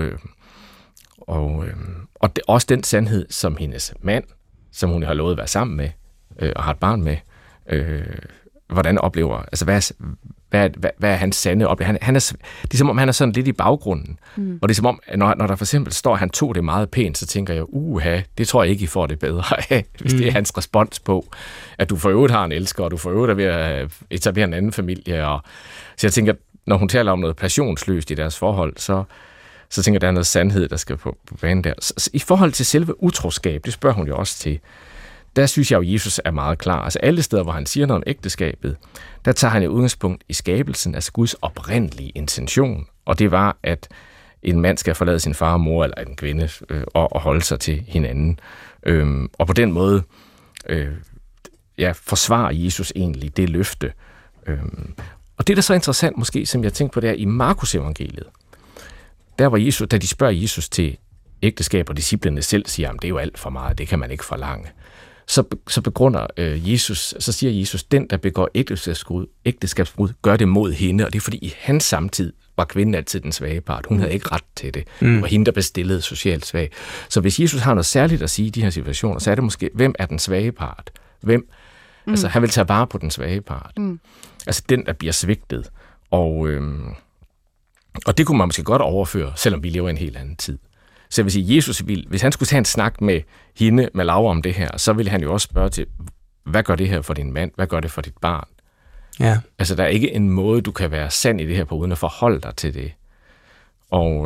det er også den sandhed, som hendes mand, som hun har lovet at være sammen med, og har et barn med, hvordan oplever, altså hvad er hans sande oplevelse? Det er som om, han er sådan lidt i baggrunden. Og det er som om, når der for eksempel står, at han tog det meget pænt, så tænker jeg, det tror jeg ikke, I får det bedre af, hvis det er hans respons på, at du for øvrigt har en elsker, og du for øvrigt er ved at etablere en anden familie. Så jeg tænker, når hun taler om noget passionsløst i deres forhold, så tænker jeg, der er noget sandhed, der skal på banen der. Så i forhold til selve utroskab, det spørger hun jo også til, der synes jeg jo, Jesus er meget klar. Altså alle steder, hvor han siger noget om ægteskabet, der tager han jo udgangspunkt i skabelsen, altså Guds oprindelige intention. Og det var, at en mand skal forlade sin far og mor, eller en kvinde, og holde sig til hinanden. Og på den måde forsvarer Jesus egentlig det løfte. Og det, der er så interessant måske, som jeg tænkte på, det er i Markus evangeliet. Der var Jesus, da de spørger Jesus til ægteskab, og disciplene selv siger, at det er jo alt for meget, det kan man ikke forlange. Så begrunder så siger Jesus, den, der begår ægteskabsbrud, gør det mod hende, og det er fordi i hans samtid var kvinden altid den svage part. Hun havde ikke ret til det. Det var hende, der bestillede socialt svag. Så hvis Jesus har noget særligt at sige i de her situationer, så er det måske, hvem er den svage part? Altså, han vil tage vare på den svage part. Altså den, der bliver svigtet. Og det kunne man måske godt overføre, selvom vi lever i en helt anden tid. Så jeg vil sige, Jesus hvis han skulle tage en snak med hende, med Laura om det her, så ville han jo også spørge til, hvad gør det her for din mand? Hvad gør det for dit barn? Ja. Altså, der er ikke en måde, du kan være sand i det her på, uden at forholde dig til det. Og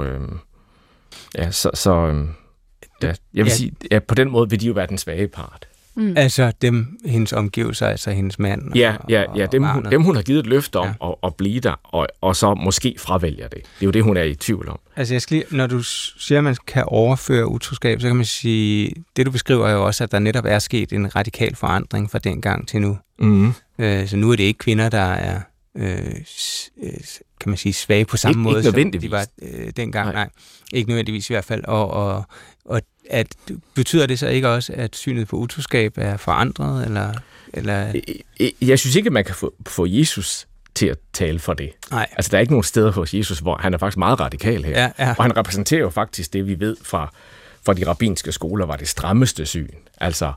jeg vil sige, på den måde vil de jo være den svage part. Altså hendes omgivelser, altså hendes mand. Dem hun har givet et løfte om at blive der, og så måske fravælger det. Det er jo det, hun er i tvivl om. Altså når du siger, at man kan overføre utroskab, så kan man sige, det du beskriver er jo også, at der netop er sket en radikal forandring fra dengang til nu. Så nu er det ikke kvinder, der er kan man sige, svage på samme måde, som de var dengang. Nej, ikke nødvendigvis i hvert fald. Og betyder det så ikke også, at synet på utroskab er forandret? Eller? Jeg synes ikke, at man kan få Jesus til at tale for det. Nej. Altså, der er ikke nogen steder hos Jesus, hvor han er faktisk meget radikal her. Ja. Og han repræsenterer jo faktisk det, vi ved fra for de rabbinske skoler var det strammeste syn. Altså,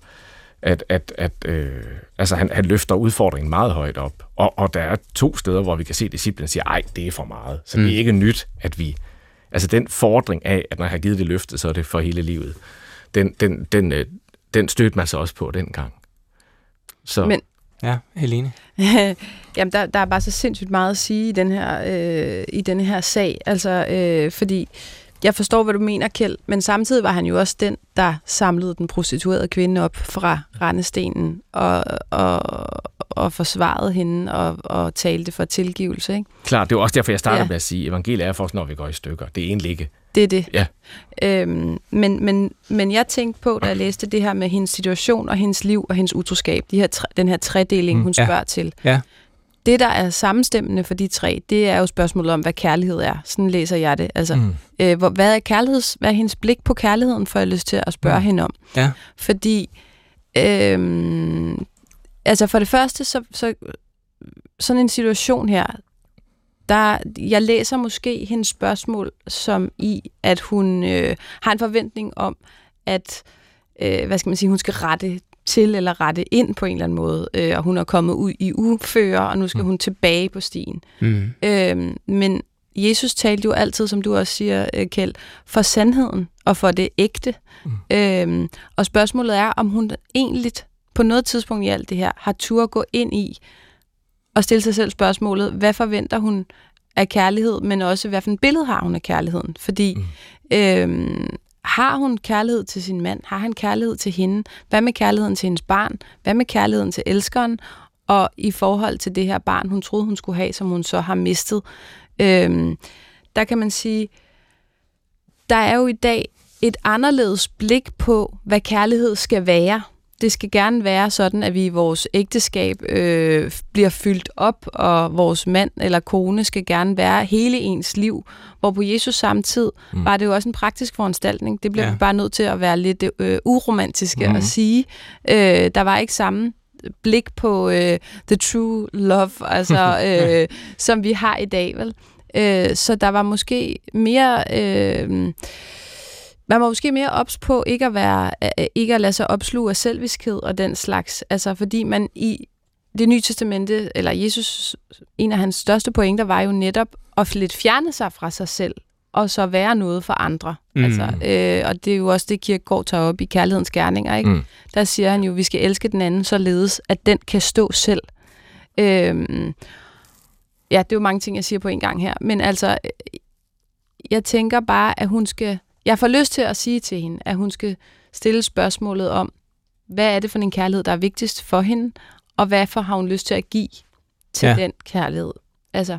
han løfter udfordringen meget højt op. Og der er 2 steder, hvor vi kan se, at disciplen siger, ej, det er for meget. Så det er ikke nyt, at vi... Altså, den fordring af, at når jeg har givet det løfte, så er det for hele livet. Den stødte man så også på dengang. Så... Men ja, Helene? Jamen, der er bare så sindssygt meget at sige i den her sag. Altså, fordi jeg forstår, hvad du mener, Kjeld, men samtidig var han jo også den, der samlede den prostituerede kvinde op fra rendestenen og forsvarede hende og talte for tilgivelse, ikke? Klart, det er også derfor, jeg starter med at sige, at evangeliet er først, når vi går i stykker. Det er egentlig ikke. Det er det. Ja. Men jeg tænkte på, da jeg læste det her med hendes situation og hendes liv og hendes utroskab, den her tredeling, hun spørger til. Ja. Det, der er sammenstemmende for de 3, det er jo spørgsmålet om, hvad kærlighed er. Sådan læser jeg det. Altså, hvad er hendes blik på kærligheden, får jeg lyst til at spørge hende om. Ja. Fordi, altså for det første, så sådan en situation her, jeg læser måske hendes spørgsmål som i, at hun har en forventning om, at hun skal rette til eller rette ind på en eller anden måde, og hun er kommet ud i uføre, og nu skal hun tilbage på stien. Men Jesus talte jo altid, som du også siger, Kjeld, for sandheden og for det ægte. Og spørgsmålet er, om hun egentlig på noget tidspunkt i alt det her har tur at gå ind i og stille sig selv spørgsmålet, hvad forventer hun af kærlighed, men også hvad for et billede har hun af kærligheden? Fordi har hun kærlighed til sin mand? Har han kærlighed til hende? Hvad med kærligheden til hendes barn? Hvad med kærligheden til elskeren? Og i forhold til det her barn, hun troede, hun skulle have, som hun så har mistet. Der kan man sige, der er jo i dag et anderledes blik på, hvad kærlighed skal være. Det skal gerne være sådan, at vi i vores ægteskab bliver fyldt op, og vores mand eller kone skal gerne være hele ens liv. Hvor på Jesus samtidig var det jo også en praktisk foranstaltning. Det bliver vi bare nødt til at være lidt uromantiske at sige. Der var ikke samme blik på the true love, altså, som vi har i dag, vel? Så der var måske mere... Man var måske mere ops på ikke at lade sig opsluge af selviskhed og den slags. Altså fordi man i det nye testamente, eller Jesus, en af hans største pointer var jo netop at lidt fjerne sig fra sig selv, og så være noget for andre. Altså, og det er jo også det, Kierkegaard tager op i Kærlighedens gerninger, ikke? Der siger han jo, at vi skal elske den anden således, at den kan stå selv. Ja, det er jo mange ting, jeg siger på en gang her. Men altså, jeg tænker bare, at hun skal... Jeg får lyst til at sige til hende, at hun skal stille spørgsmålet om, hvad er det for en kærlighed, der er vigtigst for hende, og hvad har hun lyst til at give til den kærlighed. Altså,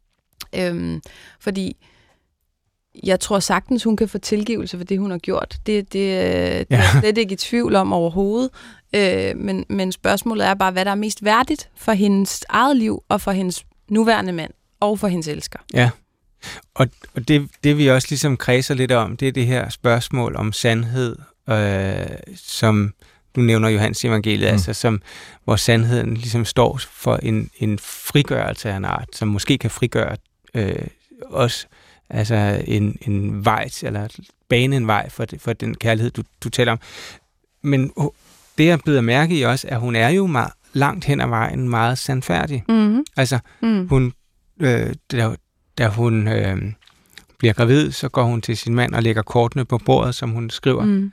fordi jeg tror sagtens, hun kan få tilgivelse for det, hun har gjort. Det er slet ikke i tvivl om overhovedet. Men spørgsmålet er bare, hvad der er mest værdigt for hendes eget liv, og for hendes nuværende mand, og for hendes elsker. Ja. Og det vi også ligesom kredser lidt om, det er det her spørgsmål om sandhed, som du nævner Johannes evangeliet, altså hvor sandheden ligesom står for en frigørelse af en art, som måske kan frigøre os, altså en vej, eller bane en vej for den kærlighed, du taler om. Men det jeg bider mærke i også, at hun er jo meget, langt hen ad vejen meget sandfærdig. Altså hun... Da hun bliver gravid, så går hun til sin mand og lægger kortene på bordet, som hun skriver.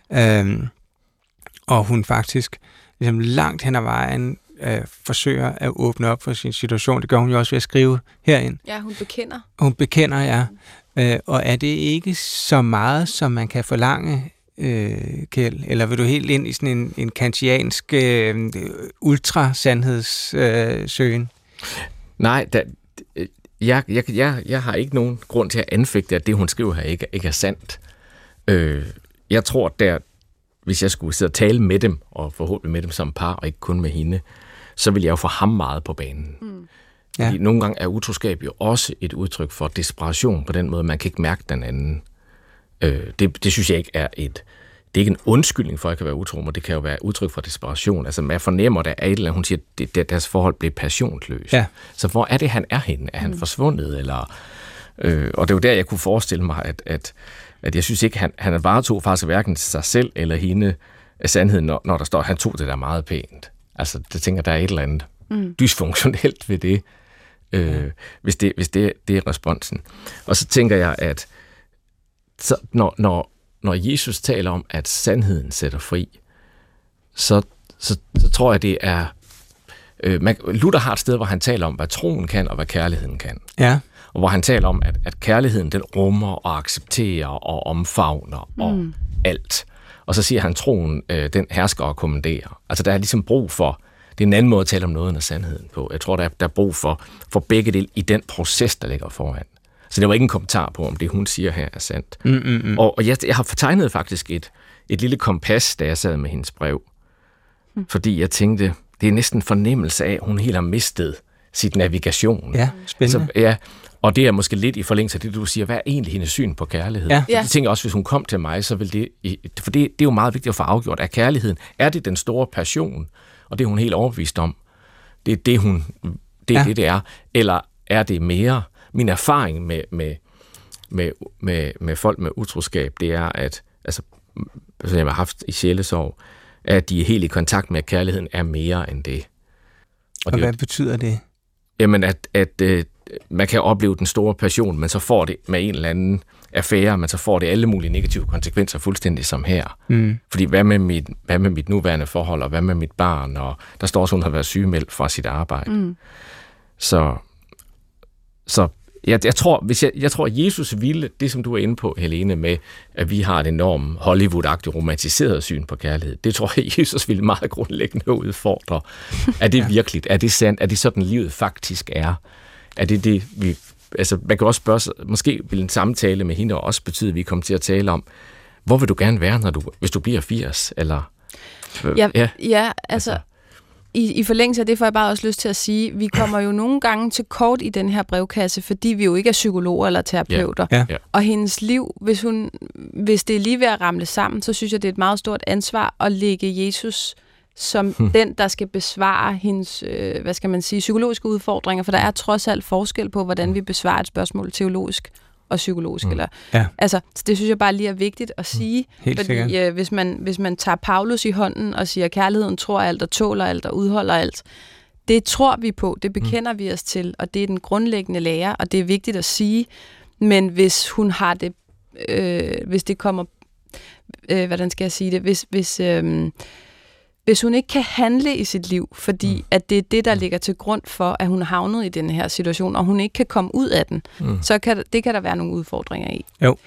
Og hun faktisk ligesom langt hen ad vejen forsøger at åbne op for sin situation. Det gør hun jo også ved at skrive herind. Ja, hun bekender. Hun bekender, ja. Og er det ikke så meget, som man kan forlange, Kjeld? Eller vil du helt ind i sådan en kantiansk ultrasandhedssøgen? Nej, Jeg har ikke nogen grund til at anfægte, at det, hun skriver her, ikke er sandt. Jeg tror, hvis jeg skulle sidde og tale med dem, og forhåbentlig med dem som par, og ikke kun med hende, så vil jeg jo få ham meget på banen. Fordi nogle gange er utroskab jo også et udtryk for desperation på den måde, man kan ikke mærke den anden. Det synes jeg ikke er det er ikke en undskyldning for, at jeg kan være utro, men det kan jo være udtryk for desperation. Altså, man fornemmer, der er et eller andet, hun siger, at deres forhold bliver passionsløst. Ja. Så hvor er det, han er henne? Er han forsvundet, eller Og det var der, jeg kunne forestille mig, at jeg synes ikke, han varetog faktisk hverken sig selv eller hende af sandheden, når der står, at han tog det der meget pænt. Altså, det tænker der er et eller andet dysfunktionelt ved det, hvis det er responsen. Og så tænker jeg, at så, når Jesus taler om, at sandheden sætter fri, så tror jeg, det er... Luther har et sted, hvor han taler om, hvad troen kan, og hvad kærligheden kan. Ja. Og hvor han taler om, at kærligheden, den rummer og accepterer og omfavner og alt. Og så siger han, troen, den hersker og kommanderer. Altså, der er ligesom brug for... Det er en anden måde at tale om noget end sandheden på. Jeg tror, der er brug for begge dele i den proces, der ligger foran. Så det var ikke en kommentar på, om det, hun siger her, er sandt. Og jeg har fortegnet faktisk et lille kompas, da jeg sad med hendes brev. Fordi jeg tænkte, det er næsten en fornemmelse af, at hun helt har mistet sit navigation. Ja, spændende. Så, og det er måske lidt i forlængelse af det, du siger, hvad er egentlig hendes syn på kærlighed? Ja. Jeg tænker også, hvis hun kom til mig, så vil det... For det er jo meget vigtigt at få afgjort, at kærligheden, er det den store passion? Og det er hun helt overbevist om. Det er det er. Eller er det mere? Min erfaring med folk med utroskab, det er, at altså, som jeg har haft i sjælesorg, at de er helt i kontakt med, at kærligheden er mere end det. Og hvad betyder det? Jamen, at man kan opleve den store passion, men så får det med en eller anden affære, men så får det alle mulige negative konsekvenser, fuldstændig som her. Fordi hvad med mit nuværende forhold, og hvad med mit barn, og der står også, hun har været sygemeldt fra sit arbejde. Så jeg tror, at Jesus ville, det som du er inde på, Helene, med, at vi har et enormt Hollywood-agtigt romantiseret syn på kærlighed. Det tror jeg, Jesus ville meget grundlæggende udfordre. Er det virkeligt? Er det sandt? Er det sådan, livet faktisk er? Er det vi... Altså, man kan også spørge, måske vil en samtale med hende også betyde, at vi kommer til at tale om, hvor vil du gerne være, hvis du bliver 80? Eller... Ja, altså... I forlængelse af det får jeg bare også lyst til at sige, vi kommer jo nogle gange til kort i den her brevkasse, fordi vi jo ikke er psykologer eller terapeuter. Ja. Og hendes liv, hvis det er lige ved at ramle sammen, så synes jeg, det er et meget stort ansvar at lægge Jesus som den, der skal besvare hendes, psykologiske udfordringer, for der er trods alt forskel på, hvordan vi besvarer et spørgsmål teologisk og psykologisk. Altså, det synes jeg bare lige er vigtigt at sige, fordi hvis man tager Paulus i hånden og siger, kærligheden tror alt og tåler alt og udholder alt, det tror vi på, det bekender vi os til, og det er den grundlæggende lære, og det er vigtigt at sige, men hvis hun har det, hvis det kommer, hvordan skal jeg sige det, hvis hun ikke kan handle i sit liv, fordi at det er det, der ligger til grund for, at hun er havnet i den her situation, og hun ikke kan komme ud af den, så kan der være nogle udfordringer i. Jo.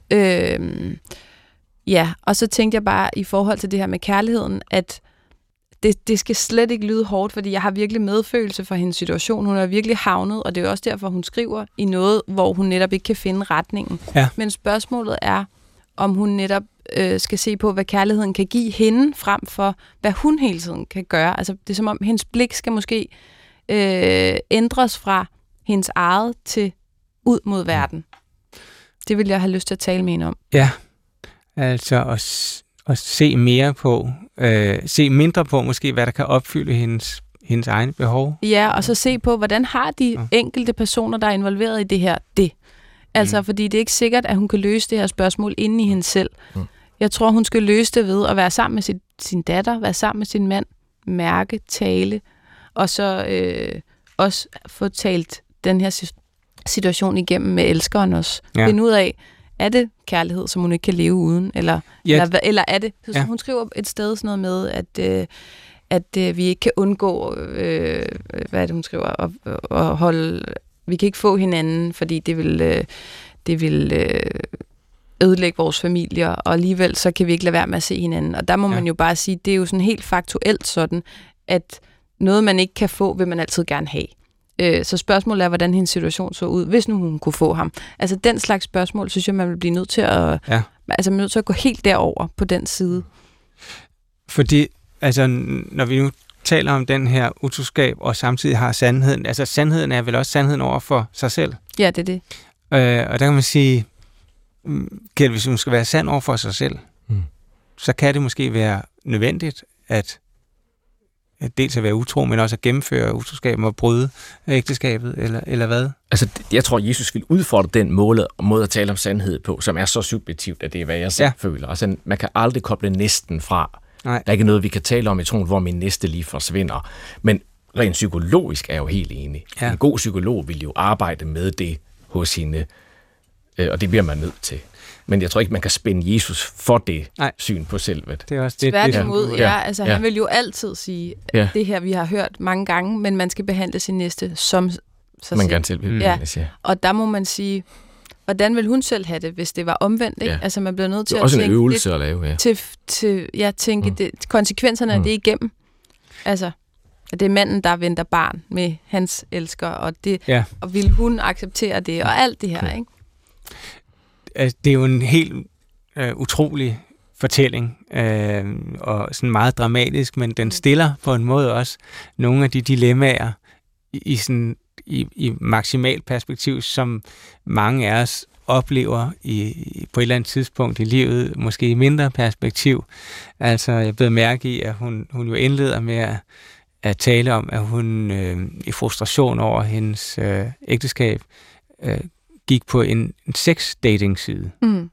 Og så tænkte jeg bare i forhold til det her med kærligheden, at det skal slet ikke lyde hårdt, fordi jeg har virkelig medfølelse for hendes situation. Hun er virkelig havnet, og det er også derfor, hun skriver i noget, hvor hun netop ikke kan finde retningen. Ja. Men spørgsmålet er, om hun netop skal se på, hvad kærligheden kan give hende, frem for, hvad hun hele tiden kan gøre. Altså, det er som om, hendes blik skal måske ændres fra hendes eget til ud mod verden. Det vil jeg have lyst til at tale med hende om. Ja, altså at se mere på, se mindre på måske, hvad der kan opfylde hendes egne behov. Ja, og så se på, hvordan har de enkelte personer, der er involveret i det her, det. Altså, fordi det er ikke sikkert, at hun kan løse det her spørgsmål inde i hende selv. Jeg tror, hun skal løse det ved at være sammen med sin datter, være sammen med sin mand, mærke, tale, og så også få talt den her situation igennem med elskeren også. Finde ud af, er det kærlighed, som hun ikke kan leve uden? Eller er det... Så hun skriver et sted sådan noget med, at vi ikke kan undgå, hvad er det, hun skriver, at holde... Vi kan ikke få hinanden, fordi det vil ødelægge vores familier, og alligevel så kan vi ikke lade være med at se hinanden. Og der må man jo bare sige, det er jo sådan helt faktuelt sådan, at noget, man ikke kan få, vil man altid gerne have. Så spørgsmålet er, hvordan hendes situation så ud, hvis nu hun kunne få ham. Altså den slags spørgsmål, synes jeg, man vil blive nødt til at, altså man er nødt til at gå helt derover på den side. Fordi, altså, når vi nu taler om den her utroskab, og samtidig har sandheden, altså sandheden er vel også sandheden over for sig selv. Ja, det er det. Og der kan man sige, hvis hun skal være sand over for sig selv, så kan det måske være nødvendigt, at dels at være utro, men også at gennemføre utroskaben og bryde ægteskabet, eller hvad? Altså, jeg tror, Jesus vil udfordre den måde at tale om sandhed på, som er så subjektivt, at det er, hvad jeg selv føler. Altså, man kan aldrig koble næsten fra. Nej. Der er ikke noget, vi kan tale om i troen, hvor min næste lige forsvinder. Men rent psykologisk er jeg jo helt enig. Ja. En god psykolog vil jo arbejde med det hos hende, og det bliver man nødt til. Men jeg tror ikke, man kan spænde Jesus for det syn på selvet. Det er også det. Tværtimod, altså han vil jo altid sige, det her vi har hørt mange gange, men man skal behandle sin næste som sig selv. Man gerne selv vil behandles, Og der må man sige, hvordan vil hun selv have det, hvis det var omvendt? Ikke? Altså man bliver nødt til at tænke en øvelse at lave, tænke konsekvenserne af det igennem. Altså, at det er manden, der venter barn med hans elsker, og og vil hun acceptere det, og alt det her, ikke? Det er jo en helt utrolig fortælling, og sådan meget dramatisk, men den stiller på en måde også nogle af de dilemmaer i maksimalt perspektiv, som mange af os oplever på et eller andet tidspunkt i livet, måske i mindre perspektiv. Altså, jeg blev mærke i, at hun jo indleder med at tale om, at hun i frustration over hendes ægteskab gik på en sex-dating-side.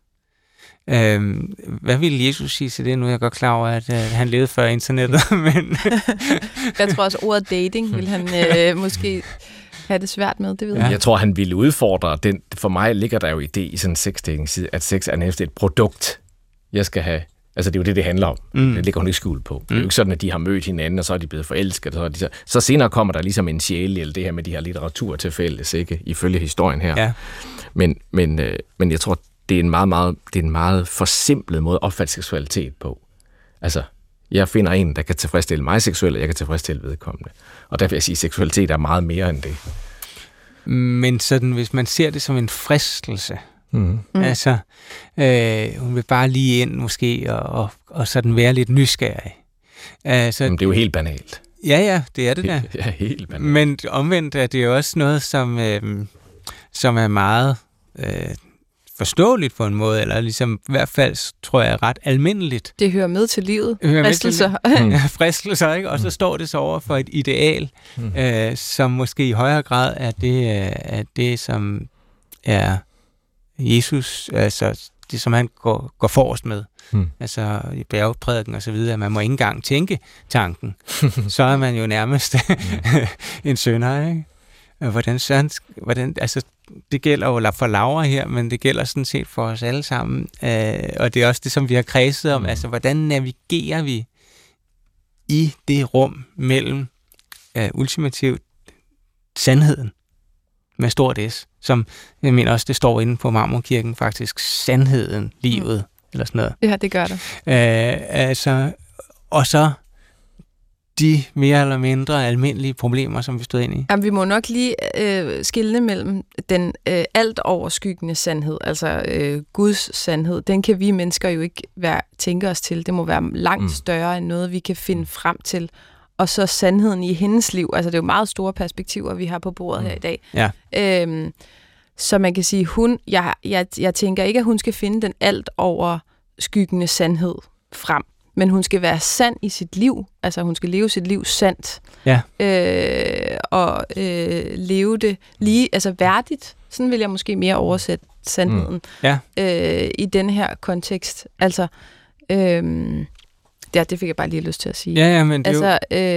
Hvad ville Jesus sige til det? Nu er jeg godt klar over, at han levede før internettet, men... Jeg tror også, ordet dating vil han måske have det svært med, det ved jeg. Jeg tror, han ville udfordre den. For mig ligger der jo idé i sådan en sex-dating-side, at sex er næsten et produkt, jeg skal have. Altså, det er jo det handler om. Det ligger hun ikke skjult på. Det er jo ikke sådan, at de har mødt hinanden, og så er de blevet forelsket. Så senere kommer der ligesom en sjæl, eller det her med de her litteratur til fælles, ikke? Ifølge historien her. Ja. Men jeg tror, det er en meget forsimplet måde at opfatte seksualitet på. Altså, jeg finder en, der kan tilfredsstille mig seksuelt, og jeg kan tilfredsstille vedkommende. Og derfor vil jeg sige, at seksualitet er meget mere end det. Men sådan, hvis man ser det som en fristelse, altså, hun vil bare lige ind måske, og sådan være lidt nysgerrig. Altså, det er jo helt banalt. Ja, det er det da. Ja, helt banalt. Men omvendt er det jo også noget, som er meget forståeligt på en måde, eller ligesom i hvert fald, tror jeg, ret almindeligt. Det hører med til livet. Fristelser. Fristelser, ikke? Og så står det så over for et ideal, som måske i højere grad er det som er Jesus, altså det, som han går forrest med. Altså i bjergprædiken og så videre, man må ikke engang tænke tanken. Så er man jo nærmest en synder, ikke? Hvordan, altså det gælder jo for Laura her, men det gælder sådan set for os alle sammen. Og det er også det, som vi har kredset om. Altså, hvordan navigerer vi i det rum mellem ultimativt sandheden med stort S, som jeg mener også, det står inde på Marmorkirken faktisk, sandheden, livet, eller sådan noget. Ja, det gør det. Altså, og så de mere eller mindre almindelige problemer, som vi stod ind i. Jamen, vi må nok lige skelne mellem den alt overskyggende sandhed, altså Guds sandhed. Den kan vi mennesker jo ikke tænke os til. Det må være langt større end noget, vi kan finde frem til. Og så sandheden i hendes liv. Altså, det er jo meget store perspektiver, vi har på bordet her i dag. Ja. Så man kan sige, jeg tænker ikke, at hun skal finde den alt overskyggende sandhed frem. Men hun skal være sand i sit liv. Altså, hun skal leve sit liv sandt. Ja. Og leve det lige, altså værdigt. Sådan vil jeg måske mere oversætte sandheden. I den her kontekst. Altså, det fik jeg bare lige lyst til at sige. Ja, men det altså,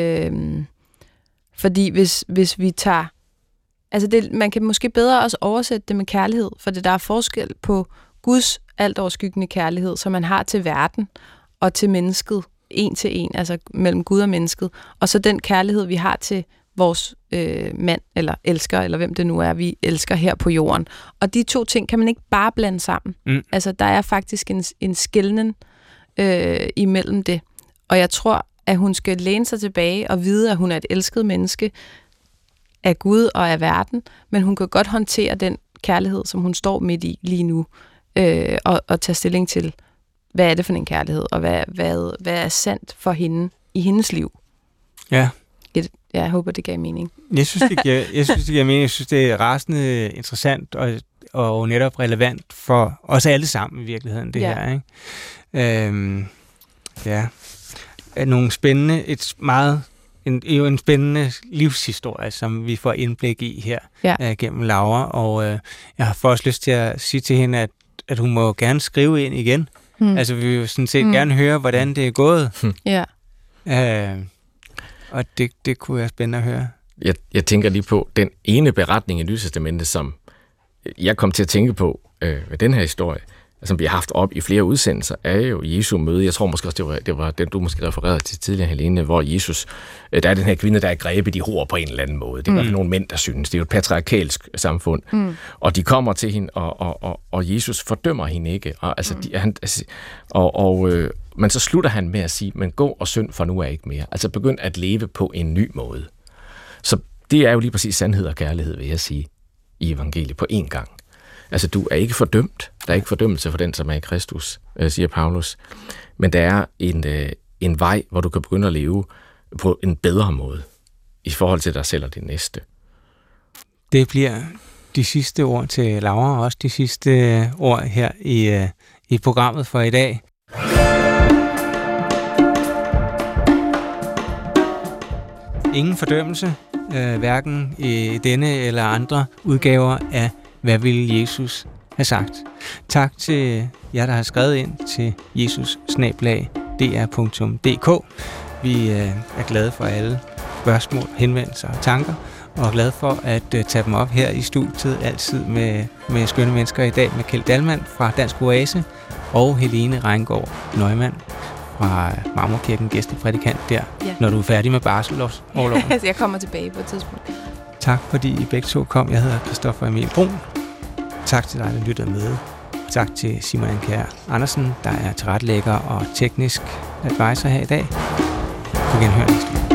fordi hvis vi tager... Altså, man kan måske bedre også oversætte det med kærlighed, for der er forskel på Guds alt overskyggende kærlighed, som man har til verden, og til mennesket, en til en, altså mellem Gud og mennesket, og så den kærlighed, vi har til vores mand, eller elsker, eller hvem det nu er, vi elsker her på jorden. Og de to ting kan man ikke bare blande sammen. Altså, der er faktisk en skelnen imellem det. Og jeg tror, at hun skal læne sig tilbage og vide, at hun er et elsket menneske af Gud og af verden, men hun kan godt håndtere den kærlighed, som hun står midt i lige nu, og tage stilling til, hvad er det for en kærlighed, og hvad er sandt for hende i hendes liv. Ja. Jeg håber, det gav mening. Jeg synes, det giver mening. Jeg synes, det er rasende interessant og netop relevant for os alle sammen i virkeligheden, det her. Ikke? Nogle spændende, et meget en spændende livshistorie, som vi får indblik i her gennem Laura, og jeg har også lyst til at sige til hende, at hun må gerne skrive ind igen. Altså, vi vil jo sådan set gerne høre, hvordan det er gået. Ja. Og det kunne være spændende at høre. Jeg tænker lige på den ene beretning i Nye Testamentet, som jeg kom til at tænke på med den her historie, som vi har haft op i flere udsendelser, er jo Jesu møde. Jeg tror måske også, det var den, du måske refererede til tidligere, Helene, hvor Jesus, der er den her kvinde, der er grebet i hår på en eller anden måde. Det er i hvert fald nogle mænd, der synes. Det er jo et patriarkalsk samfund. Og de kommer til hende, og Jesus fordømmer hende ikke. Og, men så slutter han med at sige, men gå og synd, for nu er ikke mere. Altså begynd at leve på en ny måde. Så det er jo lige præcis sandhed og kærlighed, vil jeg sige, i evangeliet på én gang. Altså, du er ikke fordømt. Der er ikke fordømmelse for den, som er i Kristus, siger Paulus. Men der er en vej, hvor du kan begynde at leve på en bedre måde i forhold til dig selv og din næste. Det bliver de sidste ord til Laura, og også de sidste ord her i programmet for i dag. Ingen fordømmelse, hverken i denne eller andre udgaver af Hvad ville Jesus have sagt? Tak til jer, der har skrevet ind til jesus@dr.dk. Vi er glade for alle spørgsmål, henvendelser og tanker, og er glade for at tage dem op her i studiet, altid med skønne mennesker i dag, med Kjeld Dalman fra Dansk Oase og Helene Reingård Neumann fra Marmorkirken, gæsteprædikant der, når du er færdig med barselorloven. Jeg kommer tilbage på et tidspunkt. Tak fordi I begge to kom. Jeg hedder Christoffer Emil Brun. Tak til dig, der lyttede med. Tak til Simon Anker Andersen, der er tilrettelægger og teknisk advisor her i dag. På genhør næste uge.